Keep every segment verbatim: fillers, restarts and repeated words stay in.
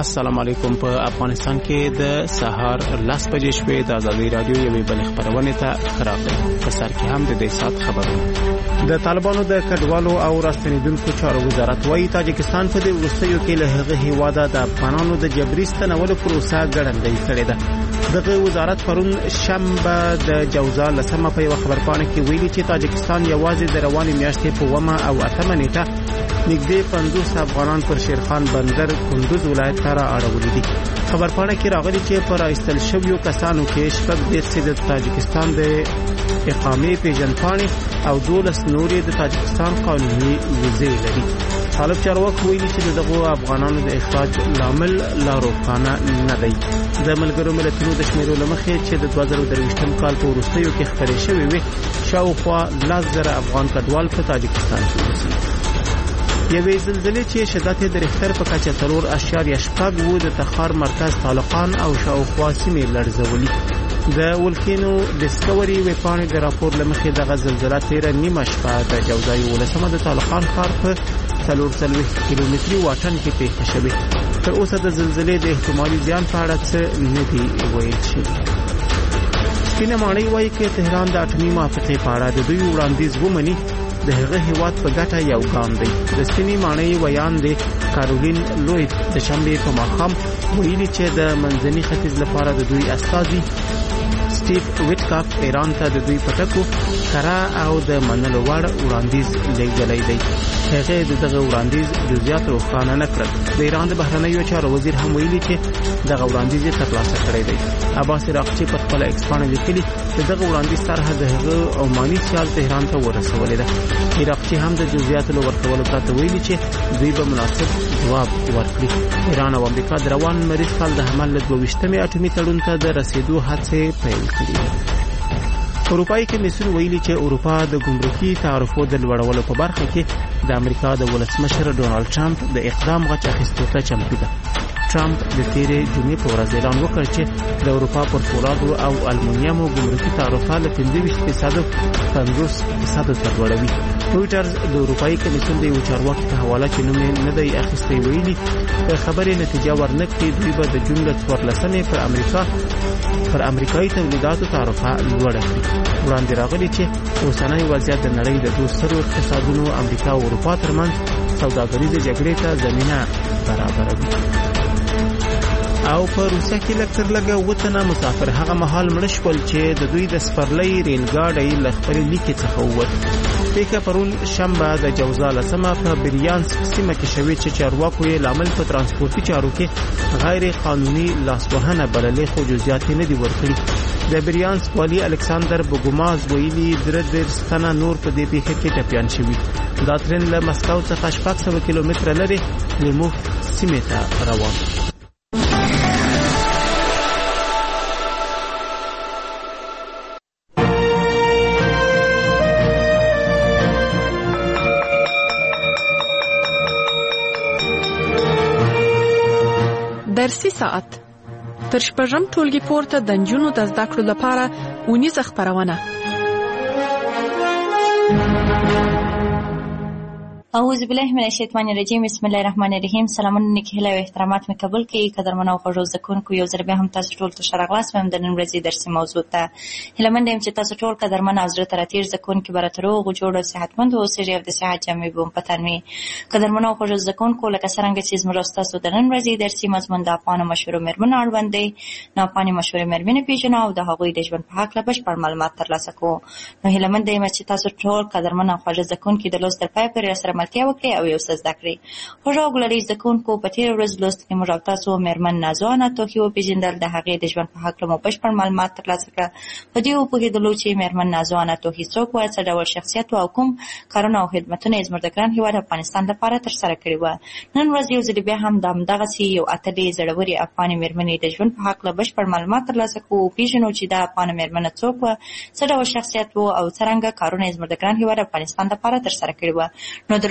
السلام علیکم. په افغانستان کې د سهار لاس بجې شوې د ازادي رادیو یوې بل خبرونه ته راغلي. په سر کې هم د دې سات خبرونه. د طالبانو د کډوالو او راستنیدونکو چارو وزارت وايي تاجکستان په دې وروستیو کې له هغه هیواده د افغانانو د جبري ستنولو پروسه ګړندۍ کړې ده. دغه وزارت پرون شنبه د جوزا لسمه په یو خبرپاڼه کې ویلي چې تاجکستان یوازې د روانې میاشتې په ومه او اتمه نیټه نږدې پنځوس افغانان پر شیرخان بندر کندوز ولایت ته را اړولي دي. خبرپاڼه کې راغلي چې پر ایستل شویو کسانو کې شپږ دېرش د تاجکستان د اقامې پیژندپاڼې او دولس نورې د تاجکستان قانوني ویزې لري. طالب چارواکي ویلي چې دغه افغانانو د اخراج لامل لا روښانه نه دی. د ملګرو ملتونو د شمیرو له مخې چې د دوه زره درویشتم کال په وروستیو کې خپرې شوې وې شاوخوا لس زره افغان کډوال په تاجکستان کې اوسي. یوې زلزلې چې شدت یې د ریختر په کچه څلور اعشاریه شپږ و د تخار مرکز طالقان او شاوخوا سیمې لړزولي. د ولکینو ډسکوري ویبپاڼې د راپور له مخې دغه زلزله تیره نیمه شپه د جوزا یولسمه د طالقان ښار په څلور څلوېښت کیلومتري واټن کې پیښه شوې. تر اوسه د زلزلې د احتمالي زیان په اړه څه نه دي ویل شوي. سپینه ماڼۍ وایي چې تهران د اټومي موافقې په اړه د دوی وړاندیز ومني د هغه هیواد په ګټه یو ګام دی. د سپینې ماڼۍ ویان دی کارولین لوی د شنبې په ماښام ویلي چې د منځني ختیځ لپاره د دوی استازي سټیو ویټکاف ایران ته د دوی پټکو کرا او د منلو وړ وړاندیز لېږلی دی. هغه د دغه وړاندیز جزئیات روښانه نه کړل. د ایران د بهرنیو چارو وزیر هم ویلي چې دغه وړاندیز یې ترلاسه کړی دی. عباس عراقچي په خپل ایکس پاڼه لیکلي چې دغه وړاندیز طرحه د هغه عماني سیال تهران ته ورسولې ده. عراقچي هم د جزئیاتو له ورکولو پرته ویلي چې دوی به مناسب ځواب ورکړي. ایران او امریکا د روان مریض کال د حمل له دوه ویشتمې اټومي تړون ته د رسیدو هڅې پیل کړي دي. اروپایي کمیسیون ویلي چې اروپا د ګمرکي تعرفو د لوړولو په برخه کې د امریکا د ولسمشر ډونالد ټرمپ د اقدام غچ اخیستو ته چمتو ده. ټرمپ د تیرې جمعې په ورځ اعلان وکړ چې د اروپا پر فولادو او المونیمو ګمرکي تعرفه له پنځه ویشت فیصده پنځوس فیصده ته لوړوي. رویټرز د اروپایي کمیسیون د یو چارواکي په حواله چې نوم یې نه دی اخیستی ویلي د خبرې نتیجه ورنکړي دوی به د جون له څوارلسمې پر امریکا پر امریکایي تولیداتو تعرفه لوړه کړي. وړاندې راغلي چې اوسنی وضعیت د نړۍ د دوه سترو اقتصادونو امریکا او اروپا ترمنځ سوداګریزې جګړې ته زمینه برابروي. او په روسیه کې لکتر لګه وطنه مسافر هغه مهال مړ شول چې د دوی د سپرلۍ ریل ګاډۍ له خپلې لیکې څخه ووت. پیښه پرون شنبه د جوزا لسمه په بریانسک سیمه کې شوې چې چارواکو یې لامل په ترانسپورتي چارو کې غیر قانوني لاسوهنه بللې، خو جزئیات یې نه دي ورکړي. د بریانسک والی الکساندر بوګوماز ویلي درې دېرش تنه نور په دې پیښه کې ټپیان شوي. دا ترن له مسکو څخه شپږ سوه کیلومتره لرې لیموف سیمې ته روان. درسي ساعت تر شپږم ټولګي پورته د نجونو د زده کړو لپاره اونیزه خپرونه. اعوذ بالله من الشیطان الرجیم. بسم الله الرحمن الرحیم. سلامونه نیکی هیله او احترامات مې قبول کړئ. قدرمنو او خوږو زده کوونکو، یو ځل بیا هم تاسو ټول ته ښه راغلاست وایم د نن ورځې درسي موضوع ته. هیله مند یم چې تاسو ټول قدرمن او زړه ته راتېر زده کوونکي به راته روغ جوړ او صحتمند اوسئ او د صحت جامې به مو په تن وي. قدرمنو او خوږو زده کوونکو، لکه څرنګه چې زموږ او ستاسو د نن ورځې درسي مضمون د افغانو مشهورو مېرمنو اړوند دی، نو افغاني مشهورې مېرمنې پېژنو او د هغوی د ژوند په هکله بشپړ معلومات ترلاسه کوو. نو هیله مند یم چې تاسو ټول قدرمن او خوږ زده کوونکي د لوست تر پایه پورې راسره ملتیا وکړئ او یو څه زده کړئ. خوږو ګلري زده کوونکو، په تېره ورځ لوست کې موږ او تاسو مېرمن نازو انا توخي وپېژندل. د هغې د ژوند په هکله مو بشپړ معلومات ترلاسه کړه. په دې وپوهېدلو چې مېرمن نازو انا توخي څوک وه، څه ډول شخصیت و او کوم کارونه او خدمتونه یې زموږ د ګران هېواد افغانستان لپاره ترسره کړي وه. نن ورځ یو ځلې بیا هم د همدغسې یو اتلې زړورې افغانې مېرمنې د ژوند په هکله بشپړ معلومات ترلاسه کوو، وپېژنو چې دا افغانه مېرمنه څوک وه، څه ډول شخصیت و او څرنګه کارونه یې زموږ د ګران هېواد افغانستان لپاره ترسره کړي وه. نو د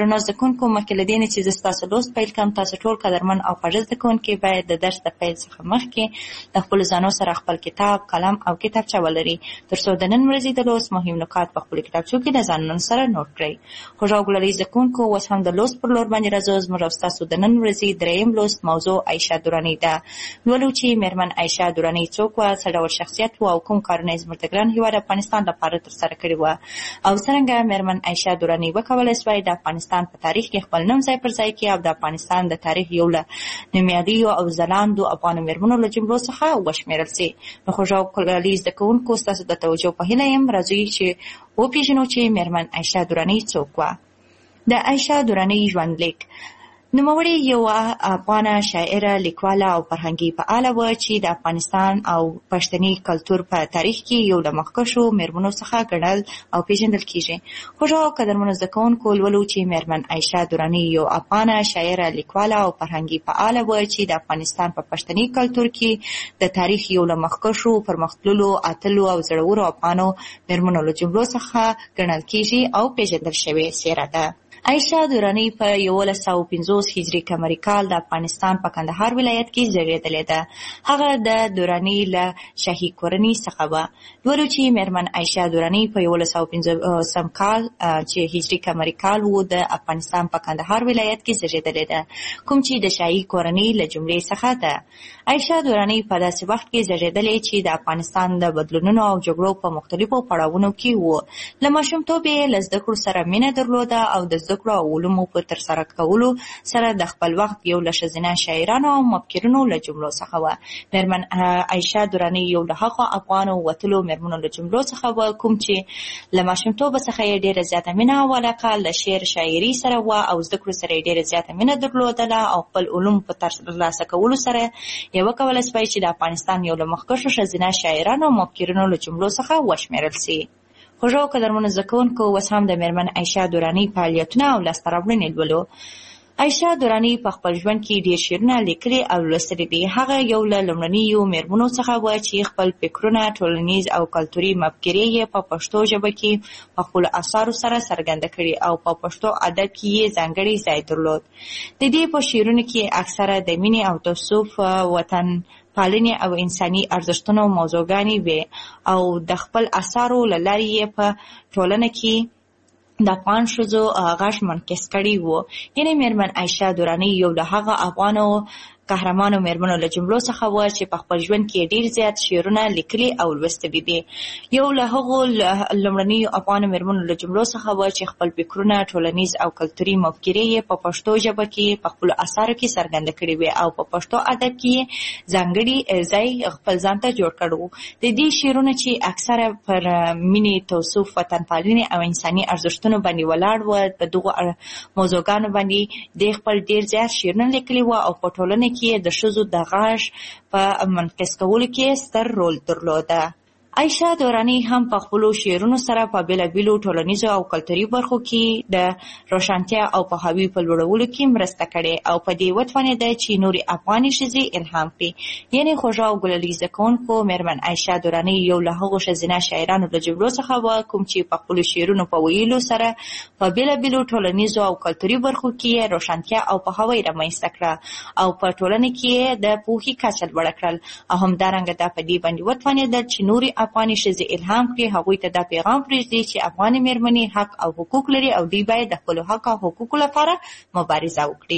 درنو زده کوونکو، مخکې له دې نه چې زه ستاسو لوست پیل کړم، تاسو ټول قدرمن او خوږ زده کوونکي باید د درس د پیل څخه مخکې د خپلو ځانو سره خپل کتاب، قلم او کتابچه ولري، تر څو د نن ورځې د لوست مهم نکات په خپلو کتابچو کې د ځانونو سره نوٹ کړئ. خوږ او ګلالي زده کوونکو، اوس هم د لوست پر لور باندې راځو. زموږ او ستاسو د نن ورځې دریم لوست موضوع عایشه دراني ده. لولو چې میرمن عایشه دراني څوک وه، څه ډول شخصیت و او کوم کارونه یې زموږ د ګران هېواد افغانستان لپاره ترسره کړي وه، او څرنګه میرمن عایشه دراني وکولی سوای د افغانستان په تاریخ کې خپل نوم ځای پر ځای کړي او د افغانستان د تاریخ یو له نومیالیو او ځلانده افغانو میرمنو له جملو څخه وشمېرل سي. نو خوږ او ګلالي زده کوونکو، ستاسو د توجه په هیله یم راځئ چې وپېژنو چې میرمن عایشه دراني څوک وه. د عایشه دراني ژوندلیک. نوموړې یوه افغانه شاعره، لیکواله او فرهنګي فعاله وه چې د افغانستان او پښتني کلتور په تاریخ کې یو له مخکښو میرمنو څخه ګڼل او پیژندل کیږي. خوږ او قدرمنو زده کوونکو، لولو چې میرمن عایشه دراني یو افغانه شاعره، لیکواله او فرهنګي فعاله وه چې د افغانستان په پښتني کلتور کې د تاریخ یو له مخکښو، پرمختللو، اتلو او زړورو افغانو میرمنو له جملو څخه ګڼل کیږي او پیژندل شوې څیره ده. عایشه دراني په یولس سوه پنځوس هجري قمري کال د افغانستان په کندهار ولایت کې زیږېدلې ده. هغه د دراني له شاهي کورنۍ څخه وه. لولو چې میرمن عایشه دراني په یولس سوه پنځوسم کال چې هجري قمري کال و د افغانستان په کندهار ولایت کې زیږېدلې ده، کوم چې د شاهي کورنۍ له جملې څخه ده. عایشه دراني په داسې وخت کې زیږېدلې چې د افغانستان د بدلونونو او جګړو په مختلفو پړاوونو کې و. له ماشومتوبه یې له زده کړو سره مینه درلوده او د زده کړو او علومو په ترسره کولو سره د خپل وخت یو له ښځینه شاعرانو او مفکرینو له جملو څخه وه. میرمن عایشه دراني یو له هغو افغانو وتلو میرمنو له جملو څخه وه کوم چې له ماشومتوبه څخه یې ډېره زیاته مینه او علاقه له شعر شاعري سره وه او زده کړو سره یې ډېره زیاته مینه درلودله او خپل علوم په ترلاسه کولو سره یې وکولی سوای چې د افغانستان یو له مخکښو ښځینه شاعرانو او مفکرینو له جملو څخه وشمېرل سي. خوږ او قدرمنو زده کوونکو، اوس هم د میرمن عایشه دراني فعالیتونه او لاسته راوړنې لولو. عایشه دراني په خپل ژوند کې ډېر شعرونه لیکلي او لوستلي دي. هغه یو له لومړنیو میرمنو څخه وه چې خپل فکرونه، ټولنیز او کلتوري مفکورې یې په پښتو ژبه کې په خپلو اثارو سره څرګنده کړي او په پښتو ادب کې یې ځانګړی ځای درلود. د دې په شعرونو کې اکثره د مینې او تعصب، وطن پالنې او انساني ارزښتونو موضوعګانې وې او د خپل اثارو له لارې یې په ټولنه کې د افغان ښځو غږ منعکس کړی و. یعنې میرمن عایشه دراني یو له هغه افغانو قهرمانو میرمنو له جملو څخه وه چې په خپل ژوند کې ډېر زیات شعرونه لیکلي او لوستلي دي. یو له هغو لومړنیو افغانو میرمنو له جملو څخه وه چې خپل فکرونه، ټولنیز او کلتوري مفکورې یې په پښتو ژبه کې په خپلو اثارو کې څرګنده کړي وې او په پښتو ادب کې یې ځانګړي ځای خپل ځان ته جوړ کړی و. د دې شعرونه چې اکثره پر مینې، تعصب، وطن پالنې او انساني ارزښتونو باندې ولاړ و، په دغو موضوعګانو باندې د خپل ډېر زیات شعرونه لیکلي و او په ټولنه کې د ښځو د غږ په منعکس کولو کې ستر رول درلوده. عایشه دراني هم په خپلو شعرونو سره په بېلابېلو ټولنیزو او کلتوري برخو کې د روښانتیا او پوهاوي په لوړولو کې مرسته کړې او په دې وتوانېده چې نورې افغاني ښځې الهام کړي. یعنې خوږ او ګلالي زده کوونکو، میرمن عایشه دراني یو له هغو ښځینه شاعرانو له جملو څخه وه کوم چې په خپلو شعرونو په ویلو سره په بېلابېلو ټولنیزو او کلتوري برخو کې روښانتیا او پوهاوی رامنځته کړه او په ټولنه کې د پوهې کچه لوړه کړل او همدارنګه دا په دې باندې وتوانېدل چې نورې افغاني ښځې الهام کړي، هغوی ته دا پیغام پرېږدي چې افغاني میرمنې حق او حقوق لري او دوی باید د خپلو حق او حقوقو لپاره مبارزه وکړي.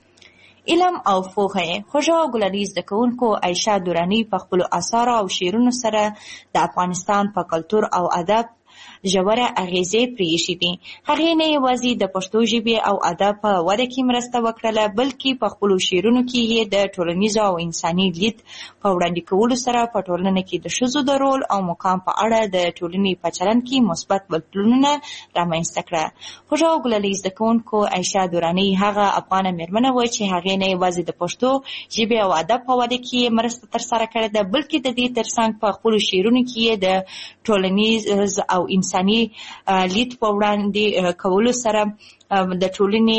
علم او پوهه. خوږ او ګلالي زده کوونکو، عایشه دراني په خپلو اثارو او شعرونو سره د افغانستان په کلتور او ادب ژوره اغیزې پرېښې دي. هغې نه یوازې د پښتو ژبې او ادب په وده کې مرسته وکړله، بلکې په خپلو شعرونو کې یې د ټولنیزو او انساني لید په وړاندې کولو سره په ټولنه کې د ښځو د رول او مقام په اړه د ټولنې په چلند کې مثبت بدلونونه رامنځته کړه. خوږ او ګلالي زده کوونکو، عایشه دراني هغه افغانه میرمنه وه چې هغې نه یوازې د پښتو ژبې او ادب په وده کې مرسته ترسره کړې ده، بلکې د دې ترڅنګ په خپلو شعرونو کې یې د ټولنیز او انساني لید په وړاندې کولو سره د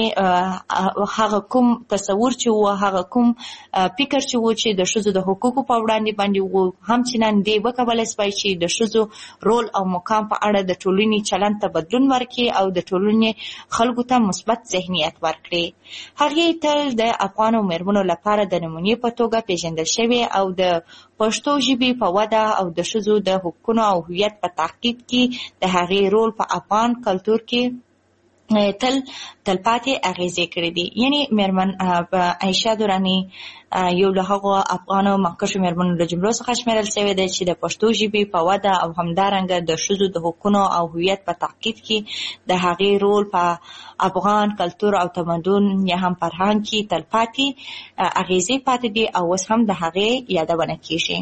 ټولنې هغه کوم تصور چې و، هغه کوم فکر چې و چې د ښځو د حقوقو په وړاندې باندې و، هم چې نن دی وکولی سوای چې د ښځو رول او مقام په اړه د ټولنې چلند ته بدلون ورکړي او د ټولنې خلکو ته مثبت ذهنیت ورکړي. هغې تل د افغانو مېرمنو لپاره د نمونې په توګه پیژندل شوې او د پښتو ژبې په وده او د ښځو د حقوقو او هویت په تحقیق کې د هغې رول په افغان کلتور کې تل تلپاتې اغیزې کړې دي. یعنی مېرمن عایشه دراني یو له هغو افغانو مخکښو مېرمنو له جملو څخه شمیرل شوې ده چې د پښتو ژبې په وده او همدارنګه د ښځو د حقوقو او هویت په تحقیق کې د هغې رول په افغان کلتور او تمدن یا هم فرهنګ کې تلپاتې اغیزې پاتې دي او اوس هم د هغې یادونه کیږي.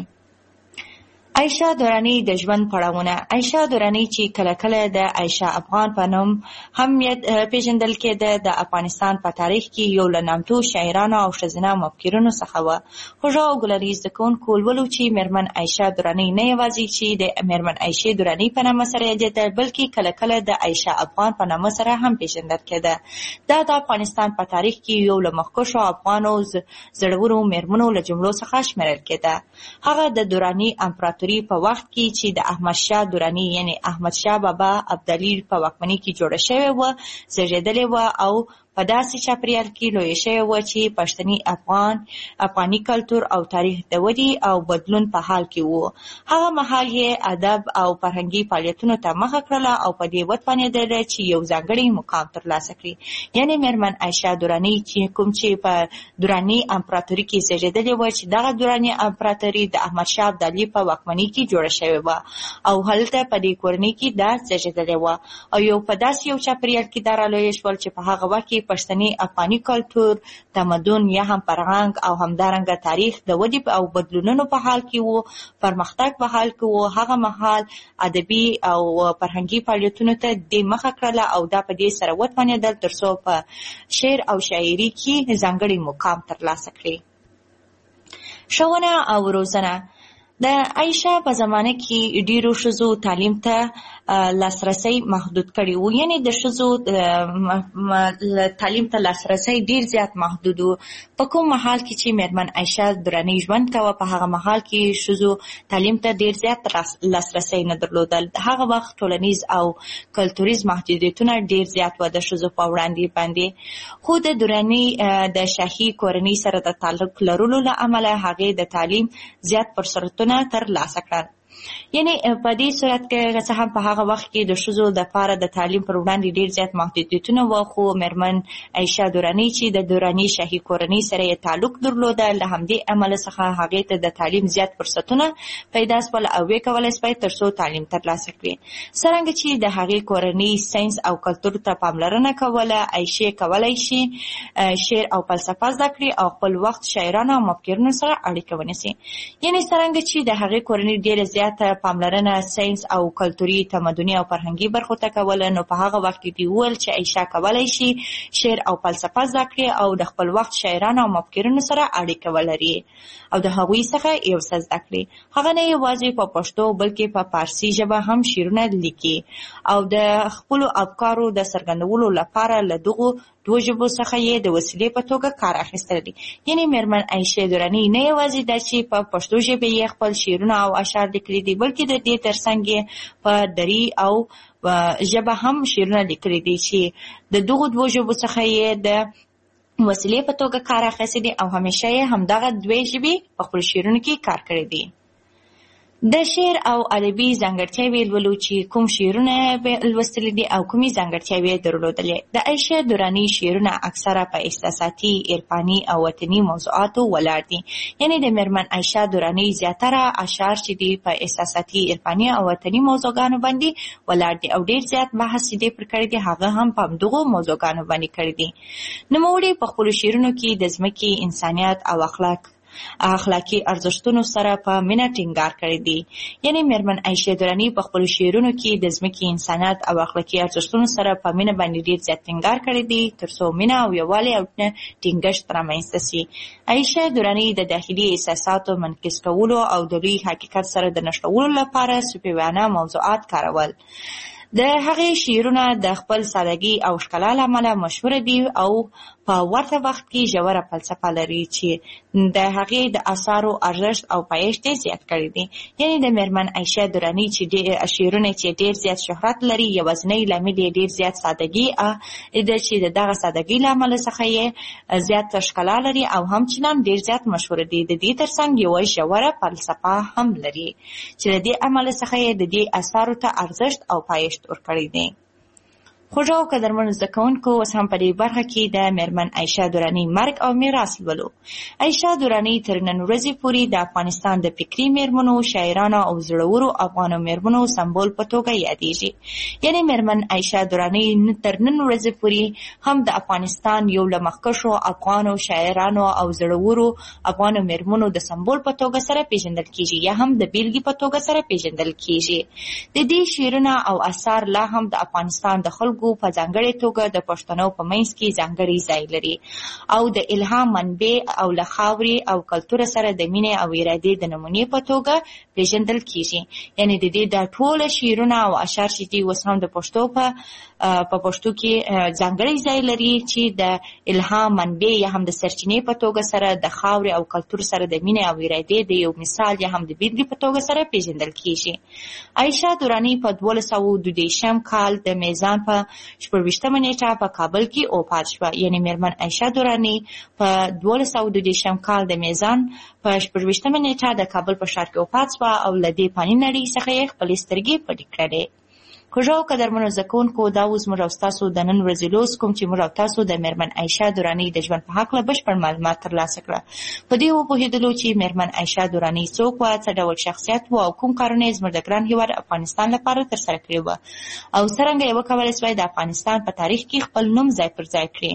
عایشه دراني د ژوند پړاوونه. عایشه دراني چې کله کله د عایشه افغان په نوم هم پیژندل کېده، د افغانستان په تاریخ کې یو له نامتو شاعرانو او ښځینه مفکرینو څخه وه. خوږه او ګلري زده کوونکو ولولو چې مېرمن عایشه دراني نه یوازې چې د مېرمن عایشې دراني په نامه سره یادېده، بلکې کله کله د عایشه افغان په نامه سره هم پیژندل کېده. دا د افغانستان په تاریخ کې یو له مخکښو افغانو زړورو مېرمنو له جملو څخه شمیرل کېده. هغه د دراني امپراتوري په وخت کې چې د احمد شاه دراني یعنی احمد شاه بابا ابدالي په واکمنۍ کې جوړه شوې وه زېږېدلې وه او په داسې چاپریال کې لویه شوې وه چې پښتني افغان افغاني کلتور او تاریخ د ودې او بدلون په حال کې وو. هغه مهال یې ادب او فرهنګي فعالیتونو ته مخه کړله او په دې وتوانېدله چې یو ځانګړی مقام ترلاسه کړي. یعنې مېرمن عایشه دراني چې کوم چې په دراني امپراتوري کې زېږېدلې وه، چې دغه دراني امپراتوري د احمد شاه ابدالي په واکمنۍ کې جوړه شوې وه او هلته په دې کورنۍ کې دا زېږېدلې وه او یو په داسې یو چاپریال کې دا رالویه شول چې په هغه وخت کې پښتني افغاني کلتور، تمدن یا هم فرهنګ او همدارنګه تاریخ د ودې او بدلونونو په حال کې وو، پرمختګ په حال کې وو. هغه مهال ادبي او فرهنګي فعالیتونو ته د مخه کړله او دا په دې سره وتوانېدل تر څو په شعر او شاعري کې ځانګړی مقام ترلاسه کړي. ښوونه او روزنه. د عایشه په زمانه کې ډیرو ښځو تعلیم ته لاسرسی محدود کړی و، یعنی د ښځو تعلیم ته لاسرسی ډیر زیات محدود و. په کوم مهال کې چې مېرمن عایشه دراني ژوند کوه، په هغه مهال کې ښځو تعلیم ته ډیر زیات لاسرسی نه درلودل. هغه وخت ټولنیز او کلتوریز محدودیتونه ډیر زیات و د ښځو په وړاندې باندې. خو د دراني د شاهي کورنۍ سره د تعلق لرلو له امله هغې د تعلیم زیات فرصتونه تر لاسه کړل. یعنی په دې صورت کې څه هم په هغه وخت کې د ښځو لپاره د تعلیم پر وړاندې ډیر زیات محدودیتونه وو، خو مېرمن عایشه دراني چې د دراني شاهي کورنۍ سره یې تعلق درلوده، له همدې امله څخه هغې ته د تعلیم زیات فرصتونه پیدا شول او ویې کولی شوی تر څو تعلیم ترلاسه کړي. څرنګه چې د هغې کورنۍ ساینس او کلتور ته پاملرنه کوله، عایشې کولی شي شعر او فلسفه زده کړي او خپل وخت شاعرانو او مفکرینو سره اړیکه ونیسي. یعنې څرنګه چې د هغې کورنۍ ډیره زیاته پاملرنه ساینس او کلتوري تمدني او فرهنګي برخو ته کوله، نو په هغه وخت کې دی وویل چې عایشه کولی شي شعر او فلسفه زده کړي او د خپل وخت شاعرانو او مفکرینو سره اړیکه ولري او د هغوی څخه یو څه زده کړي. هغه نه یوازې په پښتو بلکې په فارسي ژبه هم شعرونه لیکي او د خپلو افکارو د څرګندولو لپاره له دغو دوه ژبو څخه یې د وسیلې په توګه کار اخیستلی دی. یعنې مېرمن عایشه دراني نه یوازې دا چې په پښتو ژبه یې خپل شعرونه او اشعار لیکلي دي، بلکې د دې ترڅنګ یې په دري او ژبه هم شعرونه لیکلي دي چې د دغو دوه ژبو څخه یې د وسیلې په توګه کار اخیستی دی او همیشه یې همدغه دوې ژبې په خپلو شعرونو کې کار کړی دی. د شعر او ادبي ځانګړتیاوې لولو چې کوم شعرونه لوستلي دي او کومې ځانګړتیاوې یې درلودلې. د عایشه دراني شعرونه اکثره په احساساتي، عرفاني او وطني موضوعاتو ولاړ دي. یعنې د مېرمن عایشه دراني زیاتره اشعار چې دي په احساساتي، عرفاني او وطني موضوعګانو باندې ولاړ دي او ډېر زیات بحث چې دی پر کړی دی هغه هم په همدغو موضوعګانو باندې کړی دي. نوموړي په خپلو شعرونو کې د ځمکې، انسانیت او اخلاق اخلاقي ارزښتونو سره په مینه ټینګار کړی دی. یعنې مېرمن عایشه دراني په خپلو شعرونو کې د ځمکې، انسانیت او اخلاقي ارزښتونو سره په مینه باندې ډېر زیات ټینګار کړی دی تر څو مینه او یووالی او ټینګښت رامنځته سي. عایشه دراني د داخلي احساساتو منعکس کولو او د لوی حقیقت سره د نښلولو لپاره صوفیانه موضوعات کارول. د هغې شعرونه د خپل سادګي او ښکلا له امله مشهوره دي او په ورته وخت کې ژوره فلسفه لري چې د هغې د اثارو ارزښت او پایښت یې زیات کړی دی. یعنې د میرمن عایشه دراني چې شعرونه چې ډېر زیات شهرت لري، یوازینی لامل یې ډېر زیات سادګي ده چې د دغه سادګي له امله څخه یې زیات ښکلا لري او همچنان ډېر زیات مشهوره دي. د دې ترڅنګ یوه ژوره فلسفه هم لري چې د دې امله څخه یې د دې اثارو ته ارزښت او پایښت ورکړی دی. خوږو او قدرمنو زده کوونکو، اوس هم په دې برخه کې د میرمن عایشه دراني مرګ او میراث لولو. عایشه دراني تر نن ورځې پورې د افغانستان د فکري میرمنو، شاعرانو او زړورو افغانو میرمنو سمبول په توګه یادېږي. یعنې میرمن عایشه دراني تر نن ورځې پورې هم د افغانستان یو له مخکښو افغانو شاعرانو او زړورو افغانو میرمنو د سمبول په توګه سره پیژندل کیږي یا هم د بیلګې په توګه سره پیژندل کیږي. د دې شعرونه او اثار لا هم د افغانستان د خلکو په ځانګړې توګه د پښتنو په منځ کې ځانګړی ځای لري او د الهام منبع او له خاورې او کلتور سره د مینې او ارادې د نمونې په توګه پیژندل کیږي. یعنې د دې د ټول شعرونه او اشعار چې دي اوس هم د پښتو په په پښتو کې ځانګړی ځای لري چې د الهام منبع یا هم د سرچینې په توګه سره د خاورې او کلتور سره د مینې او ارادې د یو مثال یا هم د بیلګې په توګه سره پیژندل کیږي. عایشه دراني په دولس سوه دوه دېرشم کال د میزان په شپږویشتمه نیټه په کابل کې وفات شوه. یعنې میرمن عایشه دراني په دولس سوه دوه دېرشم کال د میزان په شپږویشتمه نیټه د کابل په ښار کې وفات شوه او له دې فاني نړۍ څخه یې خپلې سترګې پټې کړې. خوږو او قدرمنو زده کوونکو، دا اوس موږ او ستاسو د نن ورځې لوست کوم چې موږ او تاسو د میرمن عایشه دراني د ژوند په هکله بشپړ معلومات ترلاسه کړه. په دې وپوهېدلو چې میرمن عایشه دراني څوک وه، څه ډول شخصیت و او کوم کارونه یې زموږ د ګران هېواد افغانستان لپاره ترسره کړي وه او څرنګه یې وکولی سوای د افغانستان په تاریخ کې خپل نوم ځای پر ځای کړي.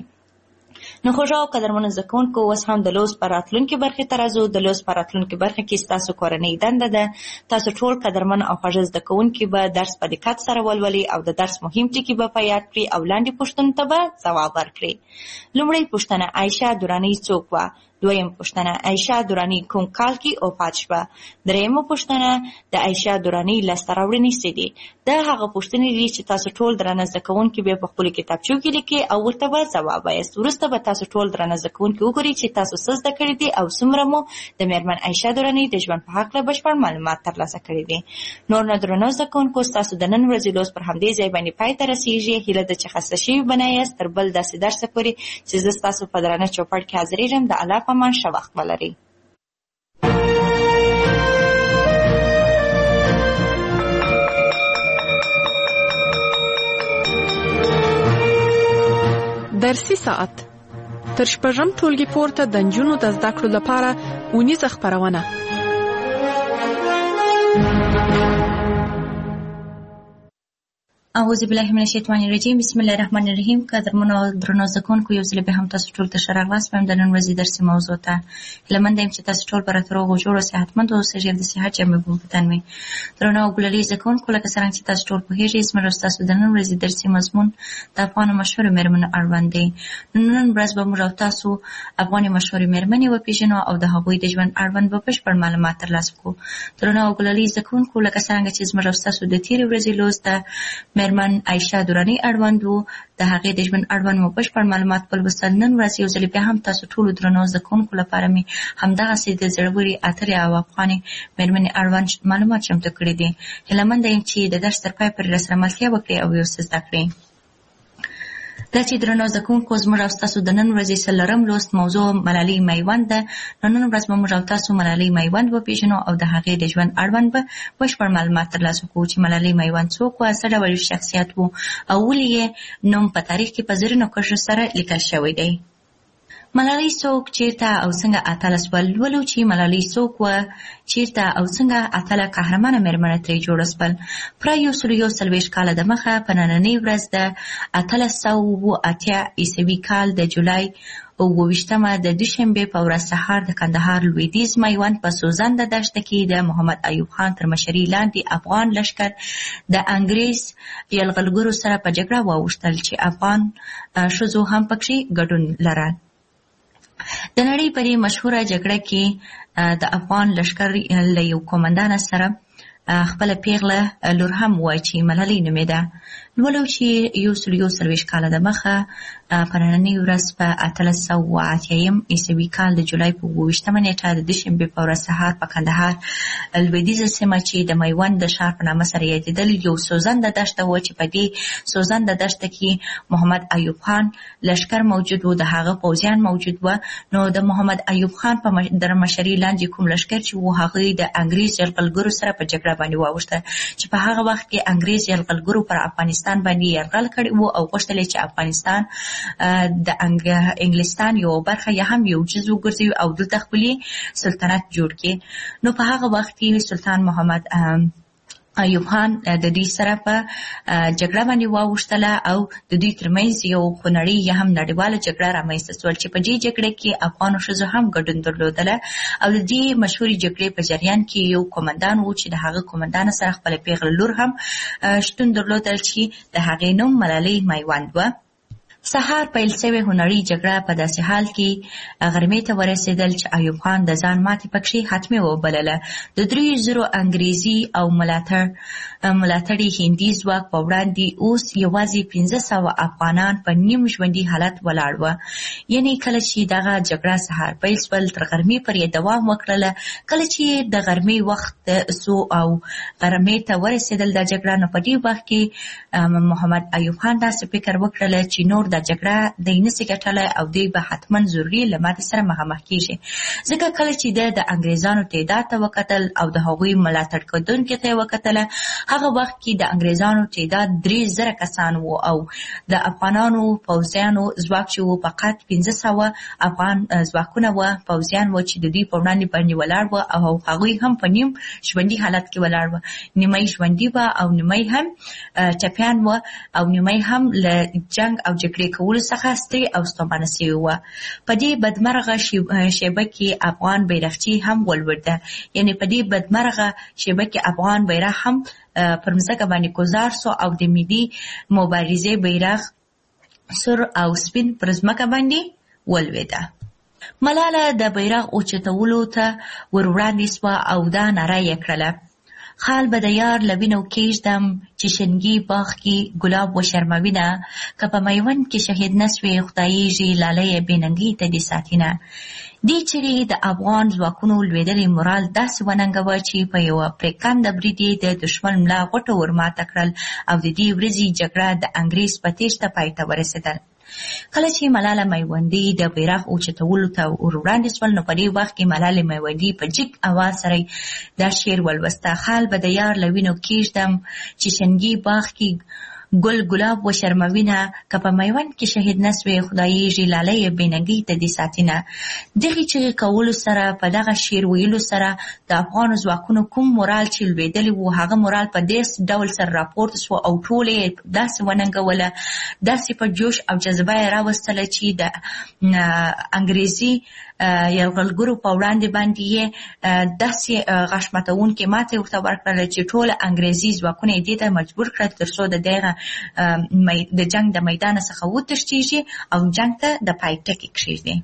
نو خوږو او قدرمنو زده کوونکو، اوس هم د لوست په راتلونکې برخې ته راځو. د لوست په راتلونکې برخه کې ستاسو کورنۍ دنده ده تاسو ټول قدرمن او خوږ زده کوونکي به درس په دقت سره ولولئ او د درس مهم ټکي به په یاد کړئ او لاندې پوښتنو ته به ځواب ورکړئ. لومړۍ پوښتنه: عایشه دراني څوک وه؟ دویم پوښتنه: عایشه دراني کوم کال کې وفات شوه؟ دریمه پوښتنه: د عایشه دراني لاسته راوړنې څه دي؟ دا هغه پوښتنې دي چې تاسو ټول درانه زده کوونکي به په خپلو کتابچو کې لیکئ او ورته به ځواب وایاست. وروسته به تاسو ټول درانه زده کوونکي وګورئ چې تاسو څه زده کړي دي او څومره مو د میرمن عایشه دراني د ژوند په هکله بشپړ معلومات ترلاسه کړي دي. نور نو درنو زده کوونکو، ستاسو د نن ورځې لوست پر همدې ځای باندې پای ته رسېږي. هیله ده چې خسته شوي به نه یاست تر بل داسې درسه پورې چې زه ستاسو په درانه چوپړ کې حاضرېږم. د الله په امان، ښه وخت ولرئ. درسي ساعت تر شپږم ټولګي پورته د نجونو د زده کړو لپاره اونیزه خپرونه. اعوذ بالله من الشیطان الرجیم. بسم الله الرحمن الرحیم. قدرمنو درنو زده کوونکو، یو ځل بیا هم تاسو ټول ته ښه راغلاست. وایم د نن ورځې درسي موضوع ته هیله منده یم چې تاسو ټول به راته روغ او جوړ او صحتمند اوسئ. ژر د صحت جامې به په تن وي. درنو او ګلالي زده کوونکو، لکه څرنګه چې تاسو ټول پوهېږئ، زموږ او ستاسو د نن ورځې درسي مضمون د افغانو مشهورو میرمنو اړوند دی. نن ورځ به موږ او تاسو افغاني مشهورې میرمنې وپېژنو او د هغوی د ژوند اړوند به بشپړ معلومات ترلاسه کړو. درنو او ګلالي زده کوونکو، لکه څرنګه چې زموږ او ستاسو د تېرې ورځې لوست د میرمن عایشه دراني اړوند و، د هغې د ژوند اړوند مو بشپړ معلومات ولوستل. نن ورځ یو ځل بیا هم تاسو ټولو درنو زده کوونکو لپاره مې همدغسې د زړورې اترې او افغانې میرمنې اړوند معلومات چمتو کړي دي. هیله منده یم چې د درس تر پای پورې راسره ملتیا وکړئ او یو څه زده کړئ. دا چې درنو زده کوونکو، زموږ او ستاسو د نن ورځې څلورم لوست موضوع ملالۍ میوند ده. نو نن ورځ به موږ او تاسو ملالۍ میوند وپېژنو او د هغې د ژوند اړوند به بشپړ معلومات ترلاسه کړو چې ملالۍ میوند څوک وه، څه ډول شخصیت و او ولې یې نوم په تاریخ کې په زرینو کرښو سره لیکل شوی دی. ملالۍ څوک، چیرته او څنګه اتله سوه؟ لولو چې ملالۍ څوک وه، چیرته او څنګه اتله قهرمانه میرمنه ترې جوړه سول. پوره یو سلو یو څلوېښت کاله دمخه په نننۍ ورځ د اتلس سوه اووه اتیا عیسوي کال د جولای اووه ویشتمه د دوشنبې په ورځ سهار د کندهار لویدیځ میوند په سوځنده دښته کې د محمد ایوب خان تر مشرۍ لاندې افغان لښکر د انګریز یرغلګرو سره په جګړه واوښتل چې افغان ښځو هم پکې ګډون لرل. د نړۍ په دې مشهوره جګړه کې د افغان لښکر له یو قومندان سره خپل پیغله لور هم وایي چې ملالۍ نومېده. لولو چې یو سل یو څلوېښت کاله د مخه په نننۍ ورځ په اتلس سوه اتیایم عیسوي کال د جولای په اووه ویشتمه نیټه د دوشنبې په ورځ سهار په کندهار لویدیځه سیمه چې د میوند د ښار په نامه سره یادېدل یو سوځنده دښته وه چې په دې سوځنده دښته کې محمد ایوب خان لښکر موجود و، د هغه پوځیان موجود و. نو د محمد ایوب خان په در مشرۍ لاندې کوم لښکر چې و هغه د انګریز یرغلګرو سره په جګړه باندې واوښته چې په هغه وخت کې انګریز یرغلګرو پر افغانستان باندې یرغل کړی و او غوښتل چې افغانستان د انګلستان یو برخه یا هم یو جز وګرځي او دلته خپل سلطنت جوړ کړي. نو په هغه وخت کې سلطان محمد ایوب خان د دوی سره په جګړه باندې واوښتله او د دوی ترمنځ یو خونړۍ یا هم نړیواله جګړه رامنځته شول چې په دې جګړه کې افغانو ښځو هم ګډون درلودله او د دې مشهورې جګړې په جریان کې یو قومندان و چې د هغه قومندان سره خپله پیغله لور هم شتون درلودل چې د هغې نوم ملالۍ میوند وه. سهار پیل شوې هنري جګړه په داسې حال کې غرمې ته ورسېدل چې ایوب خان د ځان ماتې پکښې حتمي وبلله. د دریو زرو انګریزي او ملاتړ ملاتړي هندي ځواک په وړاندې اوس یوازې پنځه سوه افغانان په نیم ژوندي حالت ولاړ وه. یعنې کله چې دغه جګړه سهار پیل شول تر غرمې پورې دوام وکړله. کله چې د غرمې وخت سو او غرمې ته ورسېدل د جګړه، نو په دې وخت کې محمد ایوب خان داسې فکر وکړله چې نور د جګړه دی نسي ګټلی او دوی به حتما ضروري له ماتې سره مخامخ کېږي. ځکه کله چې د د انګریزانو تعداد ته وکتل او د هغوی ملاتړ کوونکي ته یې وکتله، هغه وخت کې د انګریزانو تعداد درې زره کسان وو او د افغانانو پوځیانو ځواک چې وو فقط پنځه سوه افغان ځواکونه وه، پوځیان وو چې د دوی په وړاندې باندې ولاړ وه او هغوی هم په نیم ژوندي حالت کې ولاړ وه. نیمه ژوندي وه او نیمه هم ټپیان وه او نیمه هم له جنګ او جګړې کولو څخه ستړي او ستومانه سوي وه. په دې بدمرغه شیبه کې افغان بیرغچی هم ولوېده. یعنې په دې بدمرغه شیبه کې افغان بیرغ هم پر مځکه باندې ګذار سو او د ملي مبارزې بیرغ سور او سپین پر ځمکه باندې ولوېده. ملاله د بیرغ اوچتولو ته ور وړاندې سوه او دا ناره یې کړله: خال به د یار له وینو کېږدم چې شنګي باغ کې ګلاب وشرموینه، که په میوند کې شهید نه سوې خدایږي لاله یې بېننګۍ ته دې ساتینه. دې چیرې د افغان ځواکونو لوېدلې مورال داسې وننګوه چې په یوه پرېکنده برید یې د دښمن ملا غوټه ورماته کړل او د دې ورځې جګړه د انګریز په تېښته پای ته ورسېدل. کله چې ملاله میوندي د بیرغ اوچتولو ته ور وړاندې سول، نو په دې وخت کې ملالې میوندي په جګ اواز سره دا شعر ولوسته: خال به د یار له وینو کېږدم چې شنګي باغ کې ګل ګلاب وشرموینه، که په میوند کې شهید نه سوې خدایږي لاله یې بېننګۍ ته دې ساتینه. دغې چغې کولو سره په دغه شعر ویلو سره د افغانو ځواکونو کوم مورال چې لوېدلی و هغه مورال په دې ډول سره راپورته سو او ټوله یې داسې وننګوله، داسې په جوش او جذبه یې راوستله چې د انګریزي یرغلګرو په وړاندې باندې یې داسې غاښ ماتونکې ماتې ورته ورکړله چې ټوله انګریزي ځواکونه یې دې ته مجبور کړل تر څو د دغه د جنګ د میدانه څخه وتښتېږي او جنګ ته د پای ټکی کښېږدي.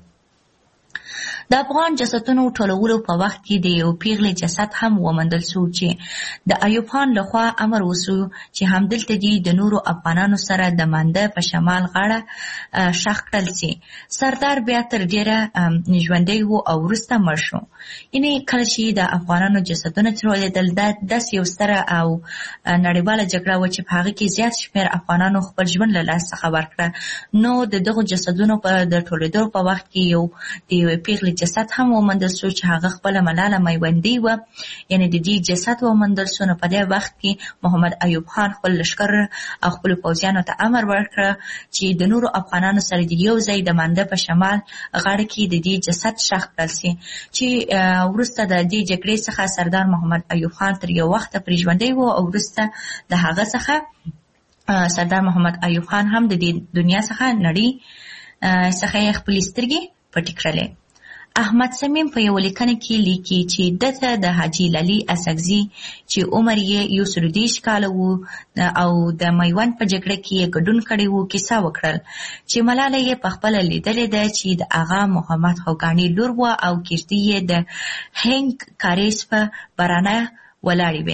د افغان جسدونو ټولولو په وخت کې د یو پیغلې جسد هم وموندل شو چې د ایوب خان لخوا امر وشو چې همدلته دې د نورو افغانانو سره د مانده په شمال غاړه ښخ کړل شي. سردار بیا تر ډېره ژوندی و او وروسته مړ شو. یعنې کله چې د افغانانو جسدونه ترولېدل دا داسې یو ستره او نړیواله جګړه وه چې په هغه کې زیات شمېر افغانانو خپل ژوند له لاسه څخه ورکړه. نو د دغو جسدونو په د ټولېدو په وخت کې یو د یوې پیغلې جسد هم وموندل شو چې هغه خپله ملاله میوندۍ وه. یعنې د دې جسد وموندل شو. نو په دې وخت کې محمد ایوب خان خپل لښکر او خپلو پوځیانو ته امر ورکړه چې د نورو افغانانو سره د یو ځای د مانده په شمال غاړه کې د دې جسد ښخ کړل شي چې وروسته د دې جګړې څخه سردار محمد ایوب خان تر یو وخته پرې ژوندی و او وروسته د هغه څخه سردار محمد ایوب خان هم د دې دنیا څخه نړۍ څخه یې خپلې سترګې پټې کړلې. احمد صمیم په یو لیکنه کې لیکي چې دته د حاجي لالي اسکزي چې عمر یې یو سل دېرش کاله و او د میوند په جګړه کې یې ګډون کړی و کیسه وکړل چې ملاله یې په خپله لیدلې ده چې د آغا محمد خوګاني لور وه او کښتۍ یې د هنګ کاریز په برانه ولاړې وې.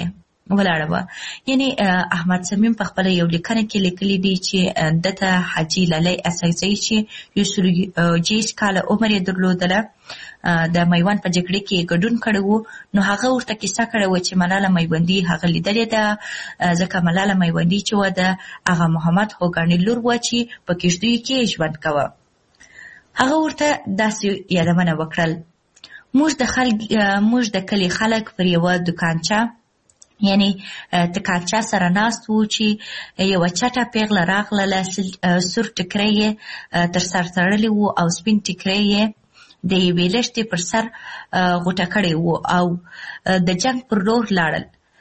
ولاړه وه. یعنی احمد صمیم په خپله یو لیکنه کې لیکلي دي چې دته حاجي لالی اساسي چې یو سلو جیس کاله عمر یې درلودله د میوند په جګړه کې ګډون کړی و. نو هغه ورته کیسه کړې وه چې ملاله میوندي هغه لیدلې ده، ځکه ملاله میوندي چې وه د هغه محمد خوګاني لور وه چې په کښتیو کې ژوند کوه. هغه ورته داسې یادونه وکړل. موږ د خلک موږ د کلي خلک پر یوه دکانچه یعنی تکانچه سره ناست وو چې یوه چټه پیغله راغله، سور ټکری یې تر سر تړلی وو او سپین ټکری یې د یوې لښتې پر سر غوټه کړی وو او د جنگ پر لور لاړل.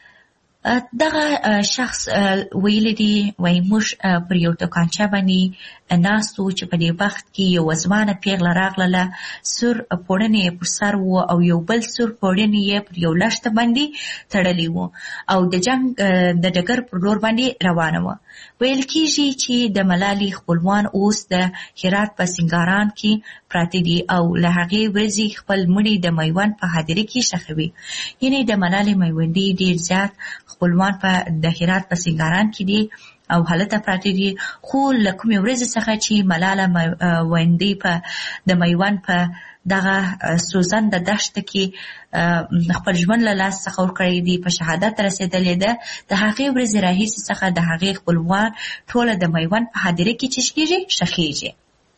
دغه شخص ویلی دی وایي موږ پر یو دکانچه باندې ناست وو چې په دې وخت کې یو ځوانه پیغله راغله، سور پوړنې یې پر سر وو او یو بل سور پوړنې یې پر یو لښته باندې تړلی وو او د جنگ د ډګر پر لور باندې روانه وه. ویل کېږي چې د ملالې خپلوان اوس د هرات په سنګاران کې پراته دي او له هغې ورځې خپل مړي د میوند په هدیره کې ښخوي. یعنې د ملالې میوندي ډېر زیات خپلوان په د هرات په سنګاران کې دي او هلته پراته دي، خو له کومې ورځې څخه چې ملاله میوندي په د میوند په دغه سوزنده دښته کې خپل ژوند له لاس څخه ورکړی دی، په شهادت رسېدلې ده، د هغې ورځې راهیسې څخه د هغې خپلوان ټوله د میوند په هدیره کې چې کېږي ښخېږي.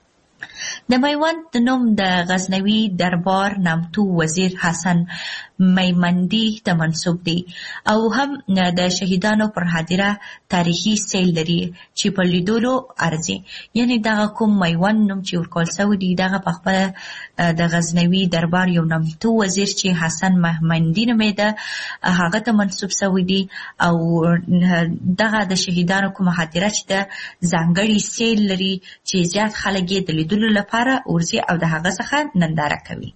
د میوند د نوم د غزنوي دربار نامتو وزیر حسن میمندي ته منسوب دی او هم د شهیدانو پر هدیره تاریخي سیل لري چې په لیدلو ارزي. یعنی دغه کوم میوند نوم چې ورکول سوی دی دغه په خپله د غزنوي دربار یو نامتو وزیر چې حسن میمندي نومېده هغه ته منسوب سوی دی او دغه د شهیدانو کومه هدیره چې د ځانګړي سیل لري چې زیات خلک یې د لیدلو لپاره ورځي او د هغه څخه ننداره کوي.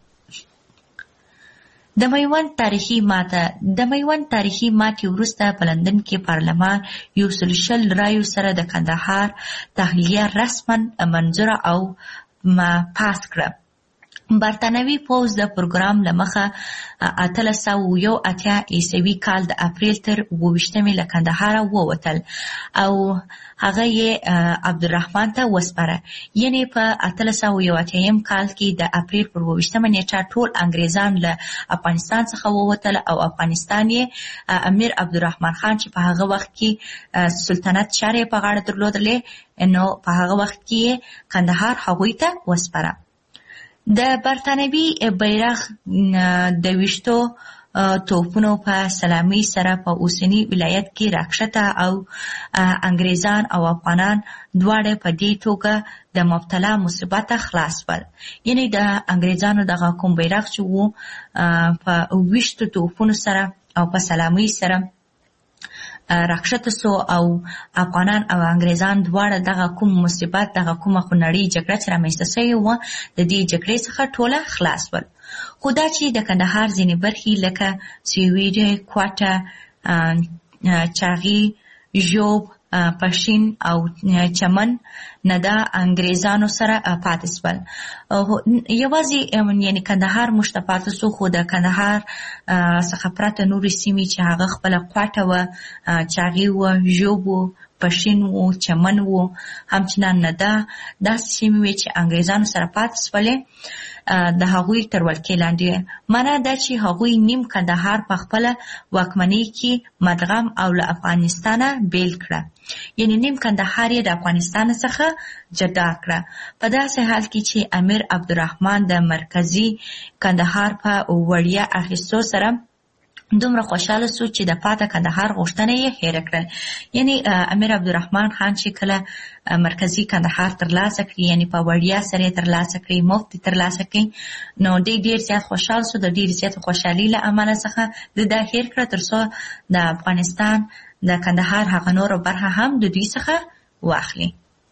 د میوند تاریخي ماته د میوند تاریخي ماتې وروسته په لندن کې پارلمان یو سل شل رایو سره د کندهار تحلیه رسما منظوره او پاس کړه. برطانوي پوځ د پروګرام له مخه اتلس سوه یو اتیا عیسوي کال د اپریل تر اووه ویشتمې له کندهاره ووتل او هغه یې عبدالرحمن ته وسپاره. یعنې په اتلس سوه یو اتیایم کال کې د اپریل پر اووه ویشتمه نیټه ټول انګریزان له افغانستان څخه ووتل او افغانستان یې امیر عبدالرحمن خان چې په هغه وخت کې سلطنت چارې په غاړه درلودلې نو په هغه وخت کې کندهار هغوی ته وسپاره. د برطانوي بیرغ د ویشتو توپونو په سلامي سره په اوسني ولایت کې راکښته او انګریزان او افغانان دواړه په دې توګه د مبتلا مصیبته خلاص شول. یعنی د انګریزانو دغه کوم بیرغ چې وو په ویشتو توپونو سره او په سلامي سره راکښته سو او افغانان او انګریزان دواړه دغه کوم مصیبت دغه کومه خونړۍ جګړه چې رامنځته سوې وه د دې جګړې څخه ټوله خلاص ول. خو دا چې د کندهار ځینې برخې لکه سویډه، کوټه، چاغي، ژوب، پښین او چمن نه د انګریزانو سره پاتې سول. یوازې یعنې کندهار موږ ته پاتې سو، خو د کندهار څخه پرته نورې سیمې چې هغه خپله کوټه وه، چاغي وه، ژوب و، پښین و، چمن و، همچنان نه ده داسې سیمې وې چې انګریزانو سره پاتې سولې د هغوی تر ولکې لاندې. معنا دا چې هغوی نیم کندهار په خپله واکمنۍ کې مدغم او له افغانستانه بیل کړه. یعنی نیم کندهار یې د افغانستان څخه جدا کړه. په داسې حال کې چې امیر عبدالرحمن د مرکزي کندهار په وړیا اخیستو سره دومره خوشحاله سو چې د پاته کندهار غوښتنه یې هېره کړه. یعنی امیر عبدالرحمن خان چې کله مرکزي کندهار ترلاسه کړي، یعنی په وړیا سره یې ترلاسه کړي، مفت یې ترلاسه کړي، نو دی ډېر زیات خوشحال سو. د ډېر زیات خوشحالۍ له امله څخه د دا هېر کړه تر څو د افغانستان د کندهار هغه نوره برخه هم د دوی څخه واخلي.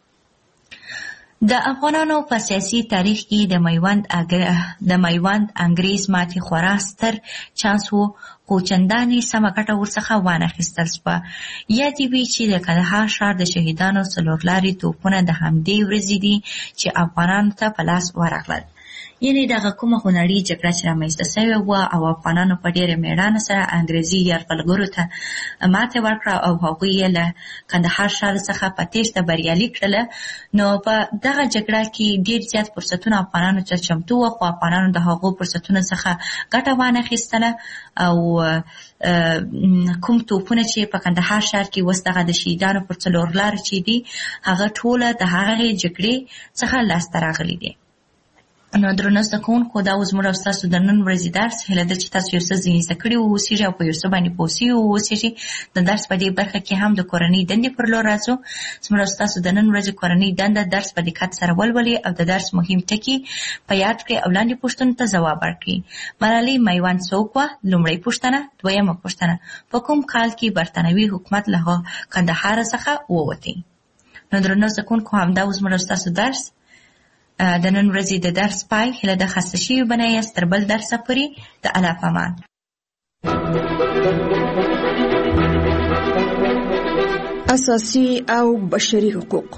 د افغانانو په سیاسي تاریخ کې د میوند د میوند انګریز ماتې خورا ستر چانس و، خو چندانې سمه ګټه ورڅخه وانخیستل شوه. یادې وي چې د کندهار ښار د شهیدانو څلور لارې توپونه د همدې ورځې دي چې افغانانو ته په لاس ورغلل. یعنې دغه کومه خونړۍ جګړه چې رامنځته سوې وه او افغانانو په ډېرې مېړانه سره انګریزي یرغلګرو ته ماتې ورکړه او هغوی یې له کندهار ښار څخه په تېښته بریالي کړله. نو په دغه جګړه کې ډېر زیات فرصتونه افغانانو ته چمتو وه، خو افغانانو د هغو فرصتونو څخه ګټه وانخیستله او کوم توپونه چې په کندهار ښار کې اوس دغه د شهیدانو پر څلور لارې چې دي هغه ټوله د هغې جګړې څخه لاسته راغلي دي. نو درنو زده کوونکو، دا اوس زموږ او ستاسو د نن ورځې درس. هیله ده چې تاسو یو څه ځینې زده کړي واوسېږئ او په یو څه باندې پوه سوي واوسېږئ. د درس په دې برخه کې هم د کورنۍ دندې پر لور راځو. زموږ او ستاسو د نن ورځې کورنۍ دنده درس په دقت سره ولولئ او د درس مهم ټکي په یاد کړئ او لاندې پوښتنو ته ځواب ورکړئ. ملالۍ میوند څوک وه؟ لومړۍ پوښتنه. دویمه پوښتنه، په کوم کال کې برتانوي حکومت له کندهار څخه ووتی؟ نو درنو زده کوونکو، همدا اوس زموږ او ستاسو درس د نن ورځې د درس پای. هیله ده خسته شوي به نه یاست. تر بل درسه پورې د الله په امان. اساسي او بشري حقوق.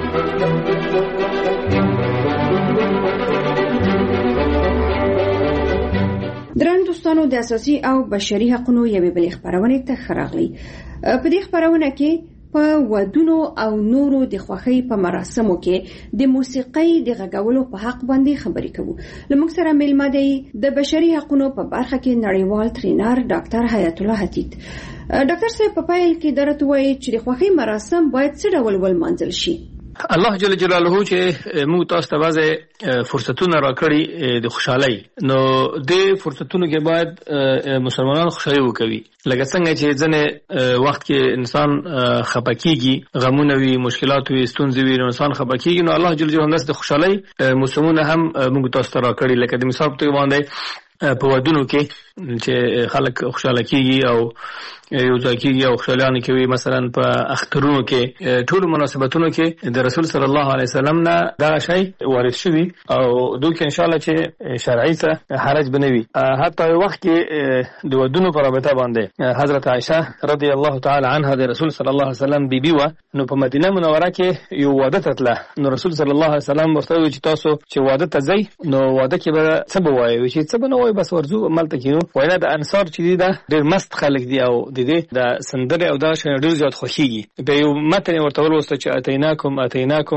درنو دوستانو، د اساسي او بشري حقوقو یوې بلې خپرونې ته ښه راغلئ. په دې خپرونه کې په ودونو او نورو د خوښۍ په مراسمو کې د موسیقۍ د غږولو په حق باندې خبرې کوو. لمونږ سره میلمه دی د بشري حقوقو په برخه کې نړیوال ټرینر ډاکټر حیات الله حتیت. ډاکټر صاحب، په پیل کې درته وایي چې د خوښۍ مراسم باید څه ډول ولمانځل شي؟ الله جل جلاله چې موږ تاسو ته بعضې فرصتونه راکړي د خوشحالۍ، نو د فرصتونو کې باید مسلمانان خوشحالي وکوي. لکه څنګه چې ځنې وخت کې انسان خپه کېږي، غمونه وي، مشکلات وي، ستونزې وي، نو انسان خپه کېږي. نو الله جل جلاله همداسې د خوشحالۍ موسمونه هم موږ تاسو ته راکړي. لکه د مثال په توګه باندې په ودونو کې چې خلک خوشاله کېږي او یو ځای کېږي او خوشحالانه کوي. مثلا په اخترونو کې، ټولو مناسبتونو کې د رسول صلی الله علیه وسلم نه دغه شی وارد شوي او دوی کې انشاءالله چې شرعي څه حرج به نه وي. حتی یو وخت کې د ودونو په رابطه باندې حضرت عایشه رضی الله تعالی عنها د رسول صلی الله علیه وسلم بیبي وه. نو په مدینه منوره کې یو واده ته تله. نو رسول صلی الله علیه وسلم ورته وویل چې تاسو چې واده ته ځئ نو واده کې به څه به وایئ؟ چې څه به نه وایو، بس ورځو هملته کېنو. وایي د انصار چې دي دا ډېر مست خلک دي او د دې د سندرې او دا شیان ډېر زیات خوښېږي. په یو متن یې ورته ولوسته چې اتیناکم اتیناکم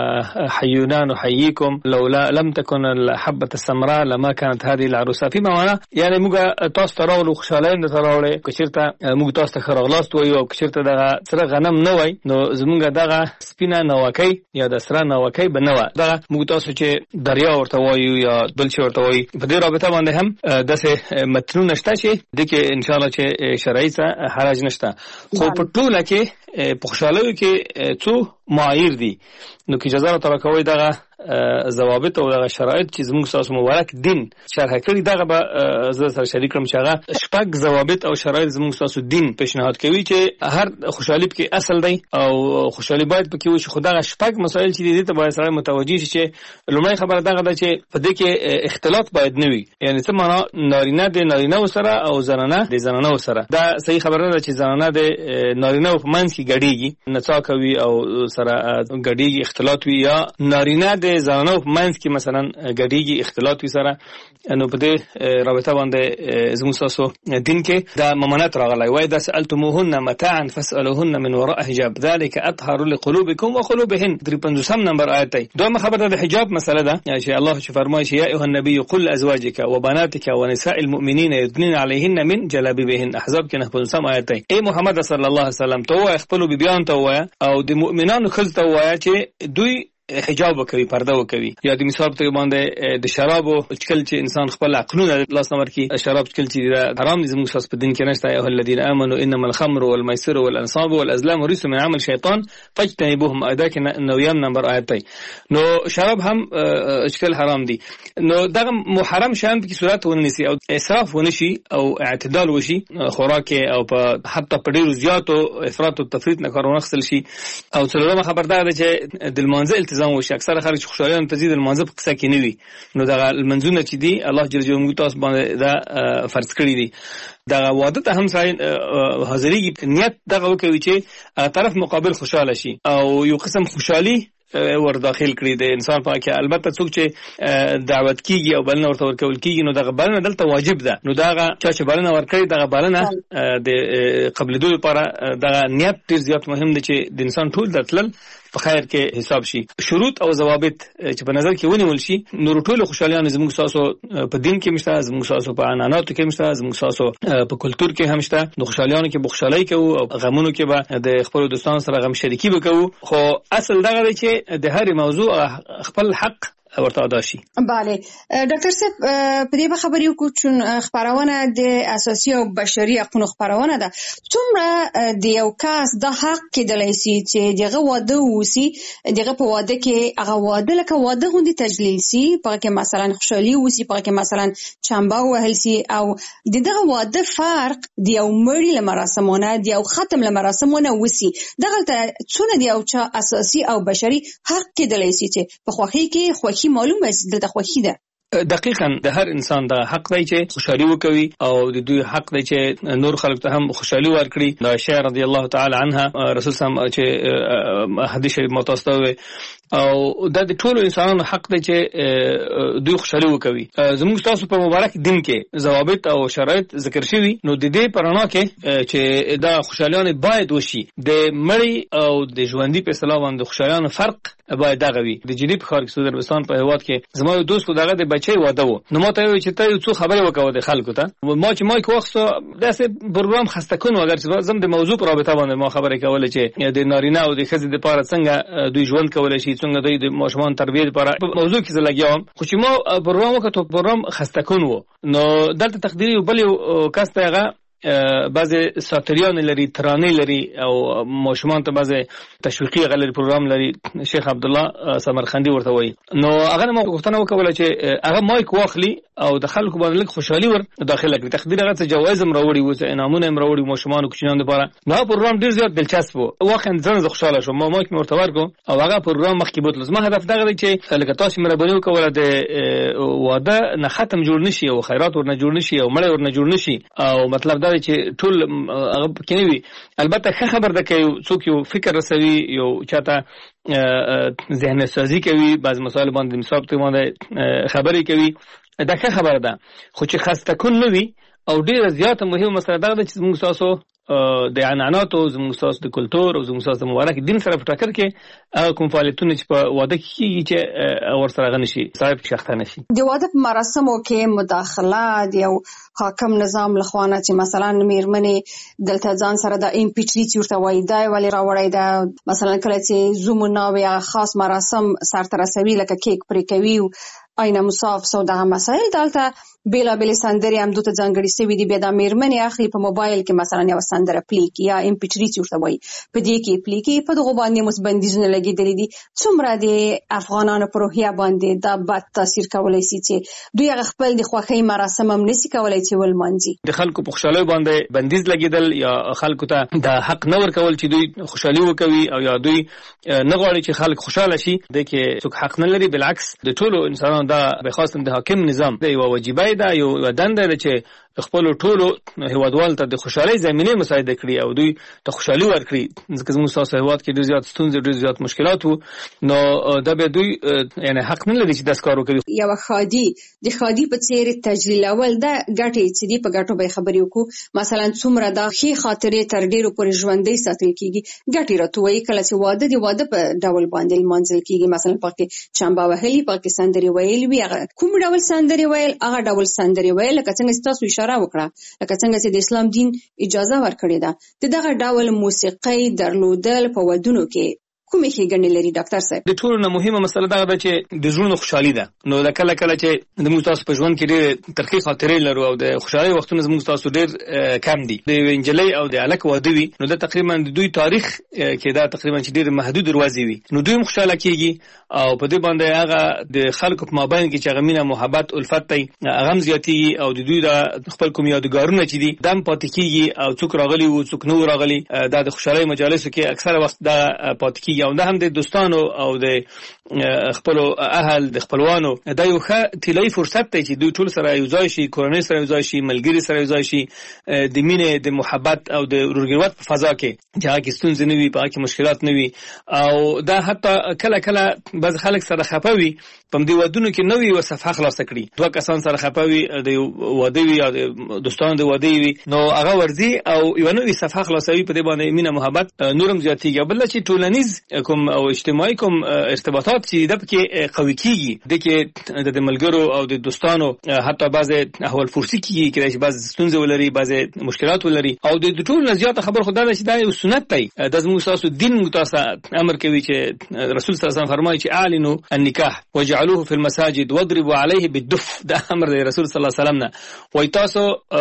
فحیونا نحییکم لولا لم تکن الحبة السمراء لما كانت هذه العروسه. فيما معنی یعنی موږ تاسو ته راغلو، خوشحالۍ درته راوړې. که چېرته موږ تاسو ته ښه راغلاست وایو او که چېرته دغه سره غنم نه وای نو زمونږ دغه سپینه ناوکۍ یا د سره ناوکۍ به نه وه. دغه موږ تاسو چې دریا ورته وایو یا بل شی ورته وایو. په دې رابطه باندې هم داسې متنونه شته چې دې کې انشاءالله چې شرعي څه حرج نشته. خو په ټوله کې په خوشحالیو کې څو معایر دي. نو که اجازه راته راکوئ دغه ضوابط او دغه شرایط چې زموږ ستاسو مبارک دین شرح کړي دغه به زه سره شریک کړم چې هغه شپږ ضوابط او شرایط زموږ ستاسو دین پیشنهاد کوي چې هر خوشحالي پکې اصل دی او خوشحالي باید پکې وشي. خو دغه شپږ مسایل چې دي ته باید سره متوجه شي. چې لومړی خبره دغه ده چې په دې کې اختلاط باید نه وي. یعنی څه معنا؟ نارینه د نارینه سره او زنانه د زنانه سره. دا صحیح خبره ده چې زنانه د نارینه په منځ کې ګډېږي، نڅا کوي او سره ګډېږي، اختلاط وي، یا نارینه د زنانه په منځ کې مثلا ګډېږي، اختلاط وي سره. نو په دې رابطه باندې زموږ تاسو دین کې دا ممانعت راغلی. وایي دا سألتموهن متاعا فاسألوهن من وراء حجاب ذلك أطهر لقلوبكم وقلوبهن. درې پنځوسم نمبر آیت دی. دویمه خبره د حجاب مسله ده چې الله چې فرمایي چې یا ایها النبي قل لازواجك وبناتك ونساء المؤمنین يدنين عليهن من جلابيبهن. احزاب کې نه پنځوسم آیت دی. ای محمد صلی الله علیه وسلم ته وایي خپل بیبیانو ته وایي او د مؤمنانو ښځو ته وایي چې دوی حجاب وکوي، پرده وکوي. یا د مثال په باندې د شرابو چکل چې انسان خپل عقلونه لاس نمبر کې شراب چکل چې حرام دي زموږ په دین کې نشته. ایها الذين امنوا انما الخمر والميسر والانصاب والازلام رجس من عمل شیطان فاجتنبوهم. ادا کې نویم نمبر آیت دی. نو شراب هم چکل حرام دي. نو دغه محرم شان په صورت ونیسي او اسراف ونشي او اعتدال وشي خوراک او په حتی په ډیرو زیاتو افراط او تفریط نه کار ونخسل شي. او څلورمه خبردار ده چې د المنزل وشي. اکثر خلک خوشالیان تزيد المنځ په قصه کې نه وي. نو دغه المنځونه چې دي الله جل جلاله تاسو باندې دا فرض کړی دي. دغه واده ته هم سړی حاضرېږي، نیت دغه وکوي چې طرف مقابل خوشاله شي او یو قسم خوشحالي ور داخل کړي د انسان په کې. البته څوک چې دعوت کیږي او بلنه ورته ورکول کیږي نو دغه بلنه دلته واجب ده. نو دغه چې بلنه ورکړي دغه بلنه د قبلېدو لپاره دغه نیت ډیر زیات مهم دی چې د انسان ټول دتل په خیر کې حساب شي. شروط او ضوابط چې په نظر کې ونیول شي نو ټول خوشالیان زموږ ساسو په دین کې مشته، زموږ ساسو په عنعناتو کې مشته، زموږ ساسو په کلچر کې هم شته. د خوشالیانو کې بخښلای کوو او غمونو کې به د خپل دوستانو سره غم شریکي وکړو. خو اصل دغه دی چې د هر موضوع خپل حق ورته ادا شي. بله ډاکټر صاحب په دې خبرې وکړو چې خبرونه د اساسي او بشري حقوقو خبرونه ده. څومره د یو کس د حق کېدلای شي چې دغه واده وسی، دغه په واده کې هغه واده لکه واده غوندي تجلیل شي، په کې مثلا خوشحالي وسی، په کې مثلا چمبا وهل شي، او دغه واده فرق د یو مړي لمراسمونه د یو ختم لمراسمونه وسی. دغه څونه د یو چا اساسي او بشري حق کېدلای شي چې په خوخي کې خوخي معلومه چې د خوښي ده. دقیقاً د هر انسان د حق دی چې خوشحالي وکوي او د دوی حق دی چې نور خلک ته هم خوشحالي ورکړي. د عائشہ رضی الله تعالی عنها رسول سم چې حدیث شریف متوسطه او د ټولو انسانانو حق دی چې دوی خوشحالي وکوي. زموږ تاسو په مبارک دین کې ضوابط او شرایط ذکر شوي، نو د دې پرانا کې چې دا خوشحالیان باید وشي. د مړی او د ژوندۍ په اصطلاح باندې خوشحالیان فرق باید دغه وي. د جدي په خار کې سعودي عربستان په هواد کې زما یو دوست دغه د بچي واده وو، نو ما ته وی چې ته یو څه خبره وکاو د خلکو ته. ما چې مایک وخصو داسې پروګرام خسته کون اگر چې زم د موضوع پر رابطه باندې ما خبره کوله چې د نارینه او د ښځې لپاره څنګه دوی ژوند کولای شي، څنګه دوی د ماشومان تربیه لپاره موضوع کې زلګیام. خو چې ما پروګرام وکړو پروګرام خسته کون وو، نو دلته تقدیری او بل کس ته هغه بعضی ساتریان لري، ترانه لري او ماشومان ته بعضی تشویقي غلري پروګرام لري. شیخ عبد الله سمرخندي ورته وایي. نو هغه ما غوښتنه وکوله چې هغه مایک واخلي او د خلکو باندې لږ خوشحالي ور داخله کړي. تقدیر هغه څه جوایز هم راوړي وو، څه انعامونه هم راوړي ماشومان او کوچنیانو لپاره. نو پروګرام ډیر زیات دلچسپ وو. واقعا ځان خوشاله شوم. ما مایک مرته ورکو او هغه پروګرام مخکې بوتل. زما هدف دغه دی چې لکه تاسو مې رابطه وکوله د واده نه ختم جوړ نشي او خیرات ورنه جوړ نشي او مړی ورنه جوړ نشي. او مطلب دا دی چې ټول هغه کېوي. البته ښه خبر ده چې څوک یو فکر رسوي، یو چاته ذهن سازي کوي، بعض مسائل باندې مثال ته باندې خبرې کوي، دا ښه خبره ده. خو چې خسته کون نه وي او ډیره زیاته مهمه مسله ده چې موږ تاسو د عنعنات او زموږ تاسو د کلچر او زموږ تاسو د مبارک دین سره په ټکر کې کوم فعالیتونه چې په واده کې کیږي چې ور سره غنشي صاحب شخصه نشي. د واده په مراسمو کې مداخله د یو حاکم نظام لخوانه چې مثلا میرمنې دلته ځان سره د امپیچریټ ورته وایي دا ولی راوړی دا مثلا کله چې زومونه یا خاص مراسم سره رسوي لکه کیک پرې کوي آینه مصاف سو دغه مسائل دلته بیلا بیل سندري هم دوته ځانګړي سوي دي. بیا د میرمنې اخلي په موبایل کې مثلا یو سندره پلیک یا ام پی تھری ورته وایي، په دې کې پلیک په دغه باندې مسبندیزونه لګیدلې دي. څومره د افغانانو په روحیه باندې دا بد تاثیر کولای شي چې دوی خپل د خوښۍ مراسم هم نشي کولای چې ولمانځي. د خلکو په خوشحالۍ باندې بندیز لګیدل یا خلکو ته د حق نه ورکول چې دوی خوشحالي وکوي او یا دوی نه غواړي چې خلک خوشاله شي، د کې څوک حق نه لري. بالعکس د ټولو انسانانو دا به خاصه د حاکم نظام د یو واجبای دا یو دنده ده چې خپل ټولو هیوادوالو ته د خوشحالۍ زمینه مساعده کړي او دوی ته خوشحالي ورکړي. ځکه زموږ سیاسي هیواد کې ډېر زیات ستونزې ډېر زیات مشکلات وو، نو دا به دوی یعنی حق نه لري چې داس کار وکړي. یو خادي د خادي په څیر تجلیلول دا ګټي چې دی په ګټو به خبرې وکړو. مثلا څومره دا ښې خاطرې تر ډیرو پورې ژوندۍ ساتل کیږي. ګټي راټوي کله چې واده دی واده په ډول باندې منځل کیږي. مثلا پکې چمبا وهلي، پکې سندري ویل وی، هغه کوم ډول سندري ویل، هغه ډول سندري ویل لکه څنګه تاسو اشاره وکړه، لکه څنګه چې د اسلام دین اجازه ورکړې ده. دغه ډول موسیقي درلودل په ودونو کې کومې ښېګڼې لري ډاکټر صاحب؟ د ټولو نه مهمه مسله دا ده چې د زړونو خوشحالي ده. نو د کله کله چې د موږ تاسو په ژوند کې ډېرې ترخې خاطرې لرو او د خوشحالۍ وختونه زموږ تاسو ډېر کم دي. د یوې نجلۍ او د هلک واده وي نو دا تقریبا د دوی تاریخ کې دا تقریبا چې ډېرې محدود دروازې وي، نو دوی هم خوشحاله کېږي او په دې باندې هغه د خلکو په مابین کې چې هغه مینه محبت الفت دی هغه هم زیاتېږي او د دوی د خپل کوم یادګارونه چې دي دا هم پاتې کېږي او څوک راغلي وو څوک نه راغلي. دا د خوشحالۍ مجالسو کې اکثره وخت دا پاتې کېږي کیږي او دا هم د دوستانو او د خپل اهل د خپلوانو دا یو ښه طلایي فرصت دی چې دوی ټول سره یو ځای شي، کورنۍ سره یو ځای شي، ملګري سره یو ځای شي، د مینې د محبت او د ورورګلوت په فضا کې چې هغه ستونزې نه وي، په هغه کې مشکلات نه وي. او دا حتی کله کله بعض خلک سره خفه وي په دې ودونو کې نوې و صفحه خلاص کړي، دوه کسان سره خفه وي د واده وي او د دوستانو د واده وي، نو هغه ورځي او یو نوې صفحه خلاصوي، په دې باندې مینه محبت نورم زیاتېږي. بل چې ټولنیز کوم او اجتماعي کوم ارتباطات چې د پکې قوي کیږي، د کې د ملګرو او د دوستانو حتی بعض احوال فرسي کیږي چې بعض ستونزې ولري، بعض مشکلات ولري، او د ټول زیاته خبر خدای ده چې دا یو سنت دی، د زموږ تاسو دین متاسه امر کوي چې رسول صلی الله علیه وسلم فرمایي چې اعلنوا النکاح وجعلوه في المساجد واضربوا عليه بالدف. دا امر دی رسول صلی الله علیه وسلم نه، وای تاسو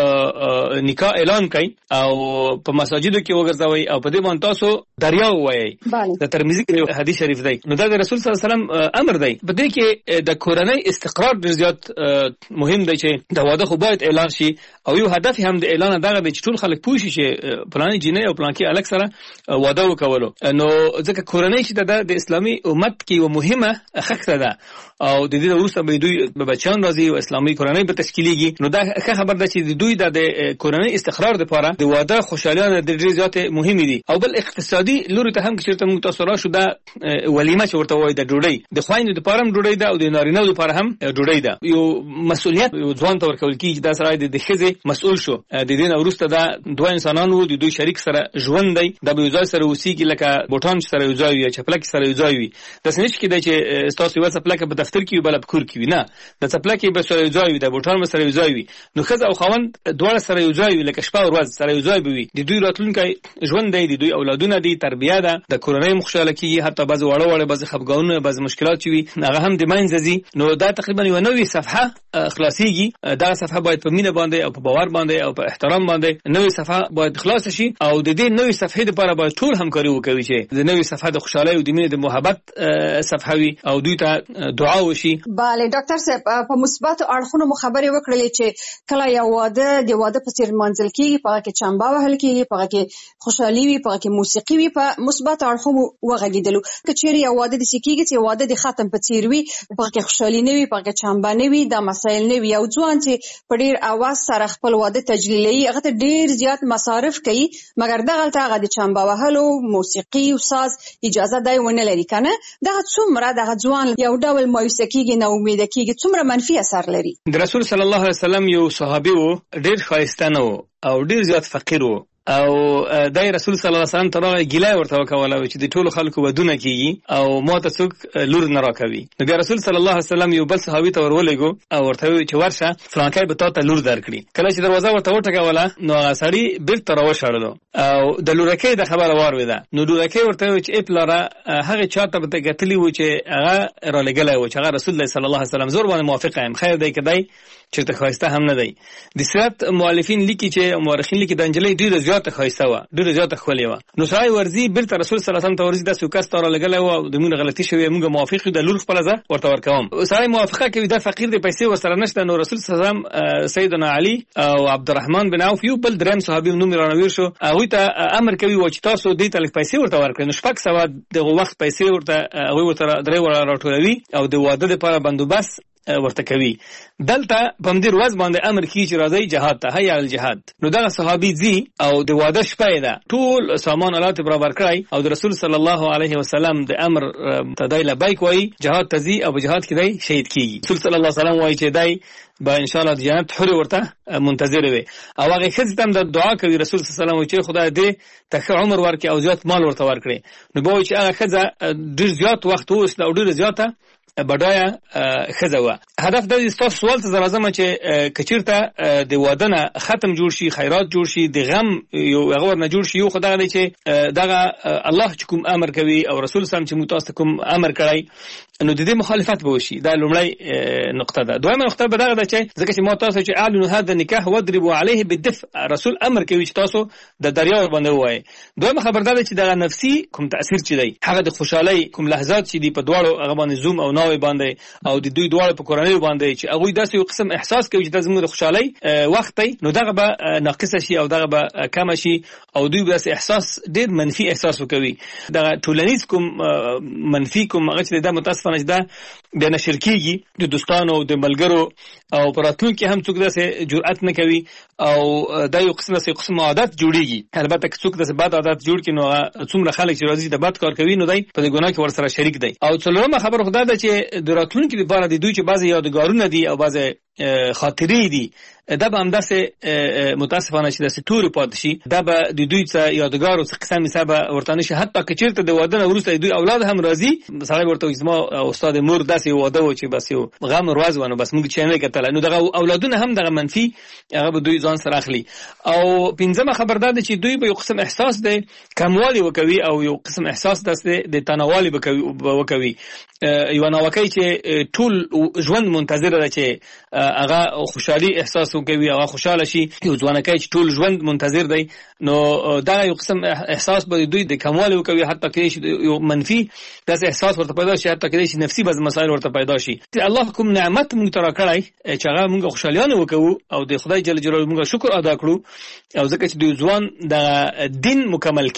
نکاح اعلان کړئ او په مساجدو کې وګرځوي او په دې باندې تاسو دریا وایي. د ترمذی کې حدیث شریف دی، نو دا د رسول صلی الله علیه وسلم امر دی. په دې کې د کورنۍ استقرار ډیر زیات مهم دی چې د واده خو باید اعلان شي، او یو هدف هم د اعلان دغه دی چې ټول خلک پوه شي چې پلانې جنې او پلان کې الګ سره واده وکولو. نو ځکه کورنۍ چې د اسلامي امت کې یو مهمه خښته ده او د دې وروسته به دوی به بچان راځي او اسلامي کورنۍ به تشکیلېږي، نو دا ښه خبر ده چې دوی د کورنۍ استقرار لپاره د واده خوشالیانه د ډېر زیات مهمه دي. او بل اقتصادي لوري ته هم چې موږ تاسو را شو دا ولیمه چې ورته وایي د ډوډۍ د خويندو لپاره هم ډوډۍ ده او د نارینه لپاره هم ډوډۍ ده. یو مسؤلیت یو ځوان ته ورکول کیږي، دا سره د خزې مسؤل شو، د دې نه وروسته دا دوه انسانانو د دوی شریک سره ژوند دی، د یو ځای سره اوسېږي لکه بوټان سره یو ځای وي، چپلک سره یو ځای وي. د سنچ کې د چې تاسو یو چپلک په دفتر کې بل په کور کې وي، نه د چپلک به سره یو ځای وي، د بوټان سره یو ځای وي، نو خزه او خوند دواړه سره یو ځای وي، لکه شپه او ورځ سره یو ځای وي. د دوی راتلونکي ژوند دی، د دوی اولادونه دي، تربیه ده، د کورنۍ مخشاله کیږي، حتی بعض وړه وړه بعض خفګانونه بعض مشکلات وي هغه هم د منځ ځي. نو دا تقریبا یو نوې صفحه خلاصيږي. دا صفحه باید په مینه باندې او په باور باندې او په احترام باندې نوې صفحه باید خلاص شي، او د دې نوې صفحې لپاره باید ټول همکاري وکړي چې د نوې صفحه د خوشحالۍ او د مینې د محبت صفحه وي او دوی ته دعا وشي. bale ډاکټر صاحب په مثبت اړخونو مو خبرې وکړلې چې کله یو واده د واده په څیر منځل کیږي، په کې چمبا وهل کیږي، په کې خوشحالي وي، په کې موسیقي وي، په مثبت اړخونو وغږیدلو. کچېری یو واده د سکیږي چې واده د ختم په څیر وي، په کې خوشحالي نه وي، په کې چمبا نه وي، دا مسایل نه وي. یو ځوان چې په ډیر اواز سره خپل واده تجلیلي هغه ته ډیر زیات مصارف کوي، مګر دغه ته هغه د چمبا وهلو موسیقي او ساز اجازه دی ونه لري کنه. دغه څومره دغه ځوان یو ډول مایوس کیږي، نه امید کیږي، څومره منفي اثر لري. د رسول صلی الله علیه وسلم یو صحابي وو، ډیر ښایسته نه وو او ډیر زیات فقیر وو، او دای رسول صلی الله علیه وسلم ترغه ګیلای ورته وکوله چې د ټولو خلکو ودونه کیږي او ماته څوک لور نه راکوي. نو بیا رسول صلی الله علیه وسلم یو بل صحابي ته ورولېګو او ورته وی چې ورشه فلانکای به تاسو لور درکړي. کله چې دروازه ورته وټکوله نو هغه سړی بیرته راوښړلو او د لورکې د خبره وارویده. نو لورکې ورته وی چې اپلاره هغه چاته به تګتلی و چې هغه را لګلای و چې هغه رسول الله صلی الله علیه وسلم زور باندې موافقه ام خیر دی کدی چې ته خواسته هم نه دی. د سیرت مؤلفین لیکي چې مورخین لیکي د انجلۍ ډیره زیاته خواسته و، ډیره زیاته خولې و. نو سړی ورزي بیرته رسول صلی الله علیه وسلم ته ورزي د سوکاست را لګلای و د موږ غلطي شوی، موږ موافق د لور خپل ځه ورته ورکوم. سړی موافقه کوي د فقیر د پیسې ورسره نشته. نو رسول صلی الله علیه وسلم سیدنا علی او عبدالرحمن بن عوف یو بل دریم صحابي نوم رانویر شو، هغه ته امر کوي و چې تاسو دې تل پیسې ورته ورکړئ. نو شپږ سوه د وخت پیسې ورته هغه ورته درې ور راټولوي او د واده لپاره بندوبست ورته کوي. دلته په دې ورځ باندې امر کیږي چې راځي جهاد ته، هيا الجهاد. نو دا صحابي زی او د واده شپه ده ټول سامان آلات برابر کړی او د رسول صلی الله علیه وسلم د امر تدای لبیک وای جهاد ته زی او جهاد کې دی شهید کیږي. رسول صلی الله علیه وسلم وای چې دی با ان شاء الله د جنت حور ورته منتظر وي او هغه خزه تم د دعا کوي رسول صلی الله علیه وسلم چې خدای دې ته عمر ورکړي او زیات مال ورته ورکړي. نو به چې هغه خزه ډیر زیات وخت اوس او ډیر زیاته بډایا خزه و. هدف د تاسو سوال ته زما چې کچیرته د وادنه ختم جوړ شي، خیرات جوړ شي، د غم یو هغه ورنه جوړ شي، یو خدای دی چې دغه الله چې کوم امر کوي او رسول صلی الله علیه وسلم چې متاسف کوم امر کړی نو د دې مخالفت به وشي. دا لومړی نقطه ده. دویمه نقطه به دغه ده چې ځکه چې متاسف چې اعلنوا هذا النکاح واضربوا عليه بالدفء، رسول امر کوي چې تاسو د دریا باندې وایي. دویمه خبردار چې دغه نفسي کوم تاثیر چي دی، هغه د خوشحالي کوم لحظات چې دی په دواړو هغه باندې زوم او خواوې باندې او د دوی دواړو په کورنۍ باندې چې هغه داسې یو قسم احساس کوي چې زموږ د خوشحالي وخت دی نو دغه به ناقص شي او دغه به کم شي او دوی به احساس ډیر منفي احساس وکوي دغه ټولنیز کوم منفي کوم هغه چې د متاسفانه چې دا د نشر کیږي د دوستانو او د ملګرو او پراتلونکو هم څوک داسې جرأت نه کوي او دا یو قسم داسې قسم عادت جوړیږي البته که څوک داسې بد عادت جوړ کړي نو څومره خلک چې راځي د بد کار کوي نو دی په دې ګناه کې ورسره شریک دی او څلورمه خبره خدا ده چې د راتلونکو لپاره د دوی چې بعضی یادګارونه دي او بعضی خاطرې دي دا به همداسې متاسفانه چې داسې تورې پاتې شي دا به د دوی څه یادګار او څه قسم حساب ورته نه شي حتی که چېرته د واده نه وروسته د دوی اولاد هم راځي سړی ورته وایي زما استاد مور داسې واده و چې بس یو غم ورځ و نو بس موږ چې نه کتله نو دغه اولادونه هم دغه منفي هغه به دوی ځان سره اخلي او پنځمه خبر دا ده چې دوی به یو قسم احساس دی کموالی وکوي او یو قسم احساس داسې د تناوالي وکوي یو ناوکۍ چې ټول ژوند منتظر ده چې هغه خوشحالي احساس وکوي هغه خوشاله شي یو ځوانکی چې ټول ژوند منتظر دی نو دا یو قسم احساس به دوی د کموالی وکوي حتی کېدای شي یو منفي داسې احساس ورته پیدا شي حتی کېدای شي نفسي بعض مسایل ورته پیدا شي الله کوم نعمت موږ ته راکړی چې هغه موږ خوشحالیانه وکوو او د خدای جل جلاله موږ شکر ادا کړو او ځکه چې د ځوان د دین مکمل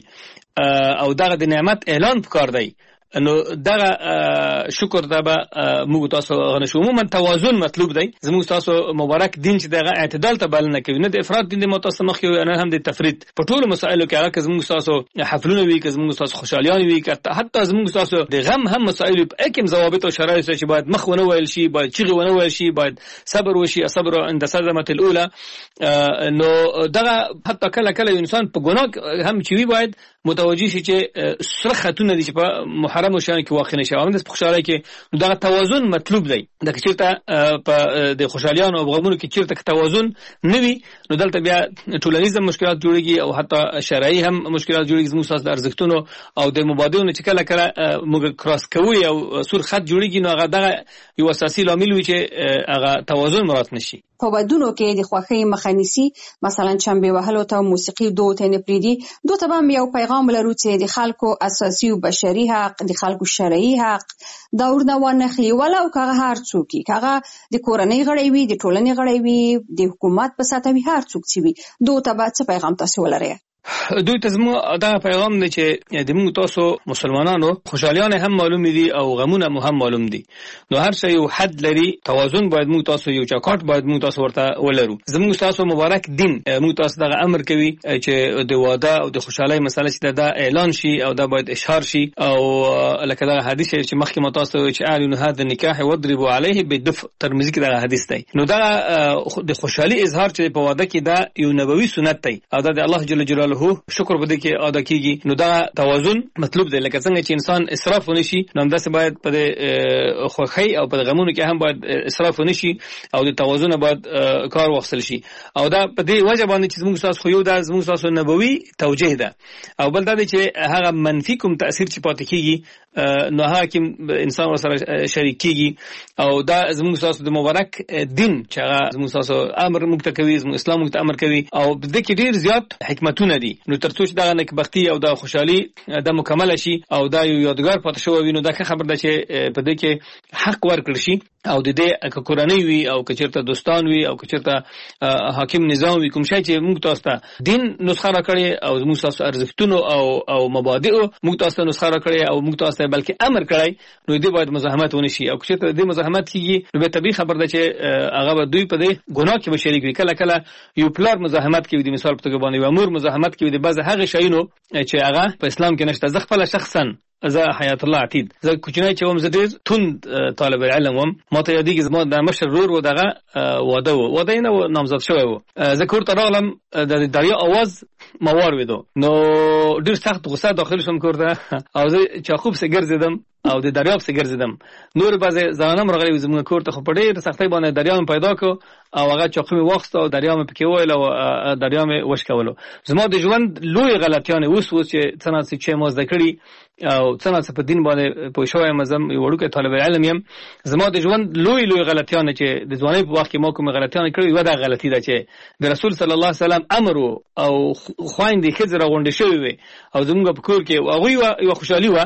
کیږي او دغه د نعمت اعلان پکار دی نو دغه شکر ته به موږ تاسو غنښو عموما توازن مطلوب دی زموږ تاسو مبارک دین چې دغه اعتدال ته بلنه کوي نه د افراط دین د متاسمخ یو نه هم د تفرید په ټولو مسایلو کې هغه زموږ تاسو حفلونه وي که زموږ تاسو خوشالیان وي که حتی زموږ تاسو د غم هم مسایلو په کوم ضوابط او شرایط چې باید مخ ونه ویل شي باید چیغه ونه ویل شي باید صبر وشي صبر عند صدمه الاولى نو دغه حتی کله کله انسان په ګناه هم چوي باید متوجي شي چې سره خاتون دي چې په محرم شان کې واقع نشي او د خوشحالي کې دغه توازن مطلوب دی د چیرته په د خوشحالیانو او غمونو کې چیرته توازن نه وي نو دلته بیا ټولنیز مشکلات جوړيږي او حتی شرعي هم مشکلات جوړيږي زموږ ساس د ارزښتونو او د مبادلونو چې کله کله موږ کراس کوي او سور خط جوړيږي نو هغه دغه یو اساسي لامل وي چې هغه توازن مراد نشي په ودونو کې د خوښۍ مخنیسي مثلا چمبه وهلو ته موسیقي دوه ته نه پریدي دوه ته هم یو پیغام لرو چې د خلکو اساسي او بشري حق د خلکو شرعي حق دا ورنه ونخي ولا او هغه هر څوک هغه د کورنۍ غړي وي د ټولنې غړي وي د حکومت په ساته وي هر څوک چې وي دوه ته به څه پیغام تاسو ولرئ دوی ته زموږ دا پیغام دی چې د موږ تاسو مسلمانانو خوشالیان هم معلوم دي او غمونه هم معلوم دي نو هر شی یو حد لري توازن باید موږ تاسو یو چاکاټ باید موږ تاسو ورته ولرو زموږ تاسو مبارک دین موږ تاسو دغه امر کوي چې د واده او د خوشحالي مسله چې دا اعلان شي او دا باید اشهار شي او لکه دا حدیث چې مخکې مو تاسو چې اعلن هذا النکاح وضربوا عليه بالدف ترمذی کې دا حدیث دی نو دا د خوشحالي اظهار چې په واده کې دا یو نبوي سنت دی او دا د الله جل جلاله هو شکر بده کې ادا کیږي نو دا توازن مطلوب دی لکه څنګه چې انسان اسراف ونشي نو همداسې باید په خوښۍ او په غمونو کې هم باید اسراف ونشي او د توازن باید کار واخیستل شي او دا په دې وجه باندې چې زموږ تاسو خو یو دا زموږ تاسو نبوي توجیه ده او بل دا چې هغه منفي کوم تاثیر چې پاتې کیږي نو حاکم انسان سره شریک کیږي او دا زموږ تاسو د مبارک دین چې هغه زموږ تاسو امر موږ ته کوي زموږ اسلام موږ ته امر کوي او د دې کې ډیر زیات حکمتونه دي نو ترڅو چې دا نکبختي او دا خوشحالي دا مکمل شي او دا یو یادګار پاتې شو وینو دا خبر ده چې په دې کې حق ورکړ شي او د دې کورنۍ وي او کچرته دوستان وي او کچرته حاکم نظام وي کوم شي چې موږ تاسو ته دین نسخه راکړي او موږ تاسو ارزښتونو او او مبادئ موږ تاسو ته نسخه راکړي او موږ تاسو بلکې امر کړی نو دې باید مزاحمت ونشي او کچرته دې مزاحمت کیږي نو به طبيعي خبر ده چې هغه به دوی په دې ګناه کې به شریک وي کله کله یو پلار مزاحمت کوي د مثال په توګه باندې امور مزاحمت کوي د بعض هغه شیونو چې هغه په اسلام کې نشته ځ خپل شخصا زه حیات الله عتید زه کوچنی چې وم زه ډېر تند طالب علم وم ما ته یادېږي زما د مشر ورور و دغه واده و واده یې نه نامزد شوی و زه کور ته راغلم د دریا اواز ما واورېدو نو ډېر سخت غوسه داخل شوم کور ته او زه چاقو پسې ګرځېدم او د دریاب څخه ګرځیدم نور بعضې ځوانان راغلي زموږ کور ته خو په ډېر سختۍ باندې دریاب مې پیدا کړ او هغه چاقو مې واخیسته او دریاب مې پکې وویل او دریاب مې وشکولو زما د ژوند لوی غلطیانې اوس اوس چې څه ناڅه چې ما زده کړي او څه ناڅه په دین باندې پوه شوی یم زه یو وړوکی طالب علم یم زما د ژوند لوی لوی غلطیانې چې د ځوانۍ په وخت کې ما کومې غلطیانې کړې یوه دا غلطي ده چې د رسول صلی الله علیه وسلم امر و او خویندې ښځې راغونډې شوې وې او زموږ په کور کې هغوی یوه خوشحالي وه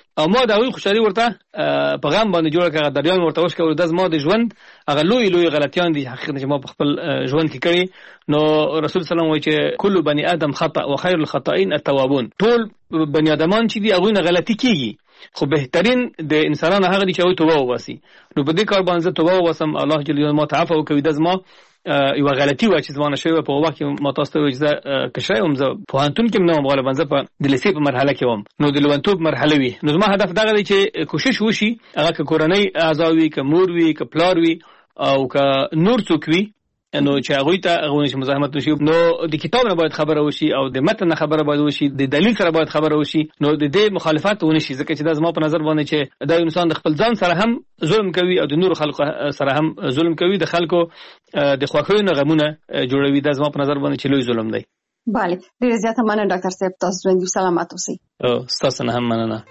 او ما د هغوی خوشحالي ورته په غم باندې جوړه کړه، دریان ورته وشکول. د زما د ژوند هغه لوی لوی غلطیان دي حقیقت چې ما په خپل ژوند کې کړي. نو رسول صلی الله علیه وسلم وایي چې کل بنی آدم خطأ و خیر الخطائین التوابون. ټول بنی آدمان چې دي هغوی نه غلطي کیږي، خو بهترین د انسانانو هغه دي چې هغوی توبه وباسي. نو په دې کار باندې زه توبه وباسم، الله جل جلاله ما ته عفو وکړي. د زما یو غلطي وه چې زما نه شوې وه. په وخت کې ما تاسو ته وایي چې زه کشری وم، زه پوهنتون کې هم نه وم، غالبا زه په د لیسې په مرحله کې وم، نو د لېونتوب مرحله وي. نو زما هدف دغه دی چې کوشش وشي، هغه که کورنۍ اعضا وي، که مور وي، که پلار وي، او که نور څوک وي، نو چې هغوی ته هغوی چې مزاحمت وشي. نو د کتاب نه باید خبره وشي او د متن نه خبره باید وشي، د دلیل سره باید خبره وشي. نو د دې مخالفت ونه شي، ځکه چې دا زما په نظر باندې چې دا انسان د خپل ځان سره هم ظلم کوي او د نور خلکو سره هم ظلم کوي، د خلکو د خوښیو نه غمونه جوړوي. دا زما په نظر باندې چې لوی ظلم دی. بله، ډېر زیاته مننه ډاکټر صاحب، تاسو ژوندي سلامت اوسئ. او ستاسو نه هم مننه.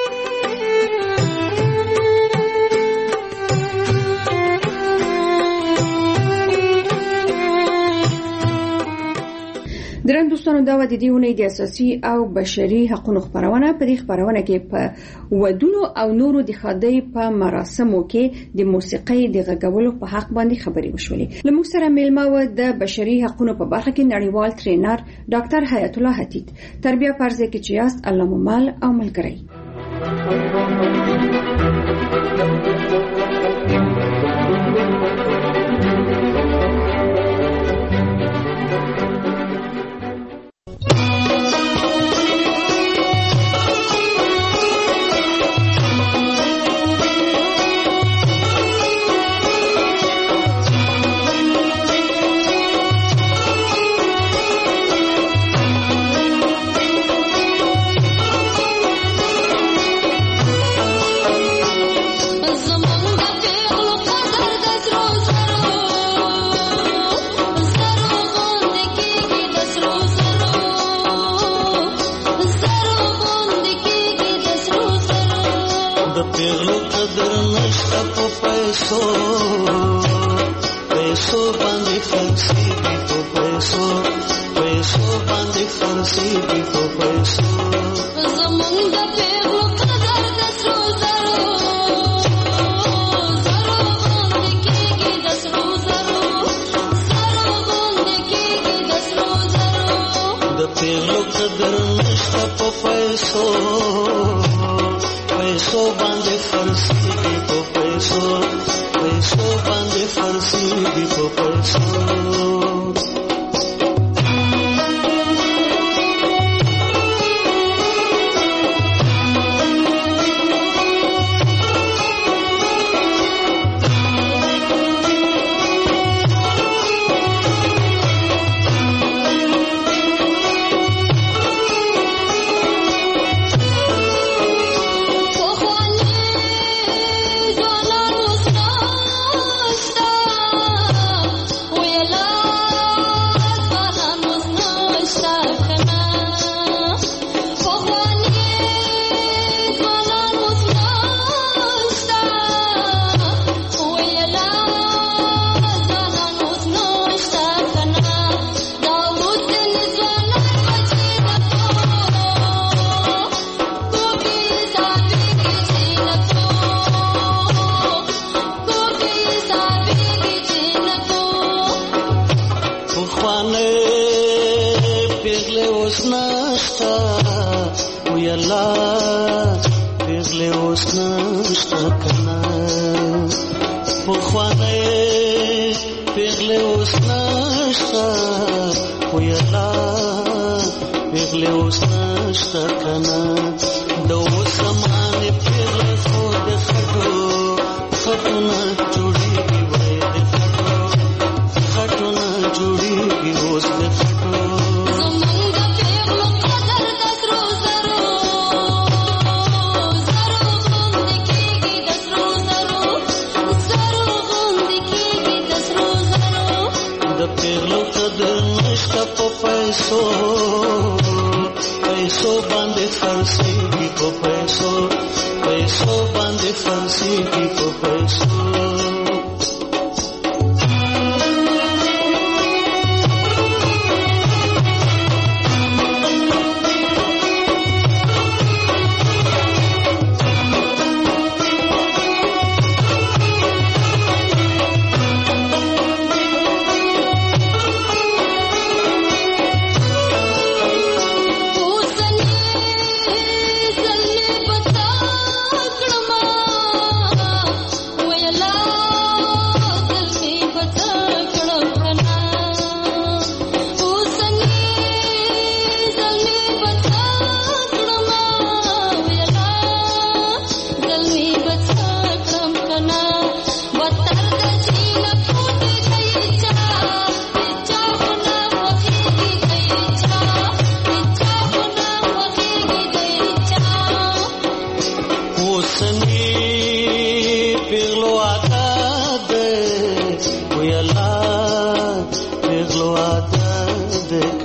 درنو دوستانو، دا و د دې ونې د اساسي او بشري حقوقو خبرونه. په دې خبرونه کې په ودونو او نورو د خادۍ په مراسمو کې د موسیقۍ د غږولو په حق باندې خبرې وشولې. لموږ سره میلمه و د بشري حقوقو په برخه کې نړیوال ټرینر ډاکټر حیات الله حتیت. تربیه پرځه کې چې یاست الله مو مل او ملګری.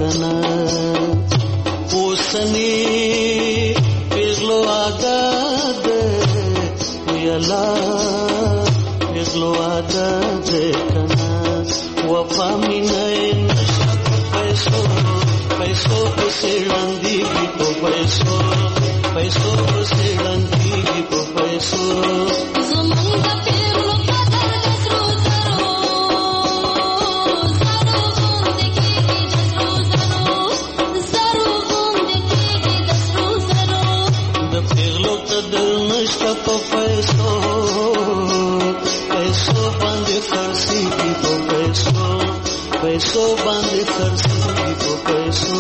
کنا اوسنی پیغلو آداد ویلا پیغلو آداد کنا وفا مینای نشا پیسو پیسو پسی رندیگی پو پیسو پیسو پسی رندیگی پو پیسو زمان دا پیغلو قدر دسرو زرو زرو زندگی دسرو زرو زرو زندگی دسرو زرو دا پیغلو قدر نشتا پو پیسو پیسو باندې خرڅي په پیسو پیسو باندې خرڅي په پیسو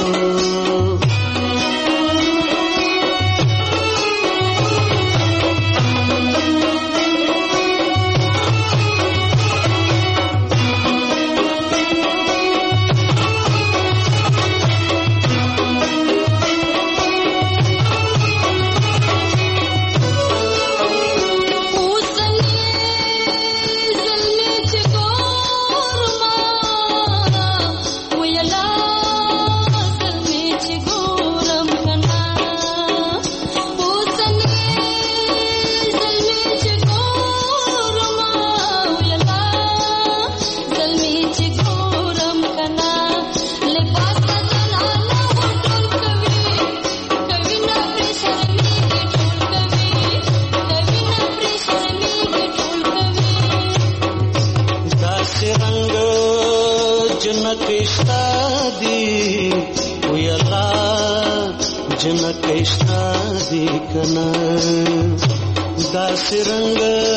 जनकेशा दिखना दास रंग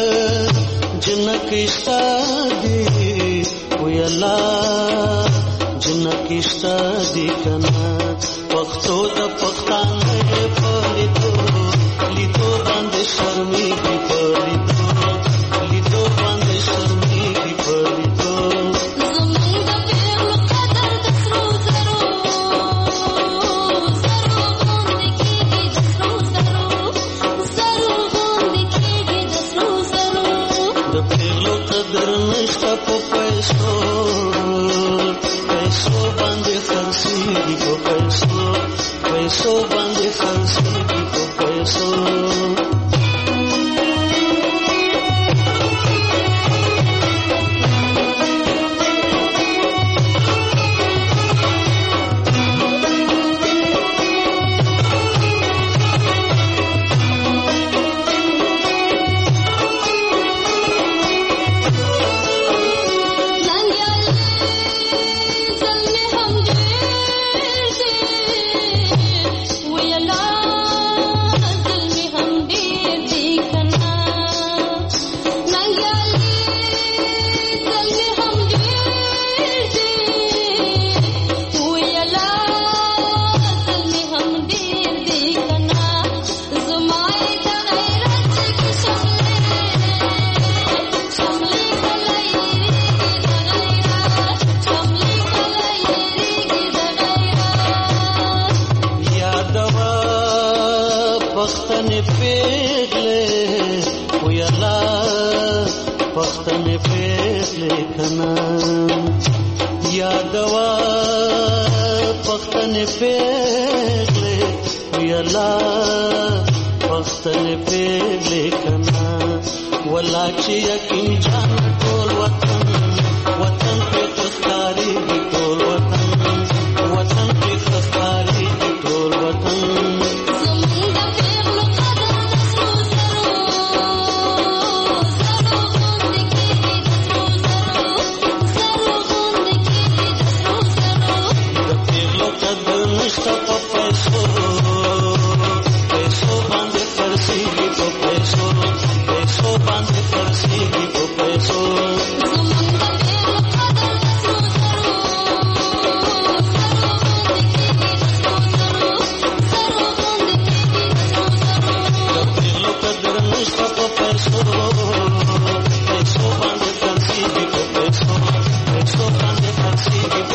जनकेशा दी उयला जनकेशा दिखना पख्तो द पख्तान पलितो लितो बंद शर्मी की पलितो लितो बंद शर्मी की पलितो पैसो बांधे खर्ची को पैसो यादवा पख्तन पेगले यला पख्तन पेगले कना वलाची यकीन जान टोल वतन वतन पे तस्कारी टोल वतन वतन पे तस्कारी टोल वतन Thank you.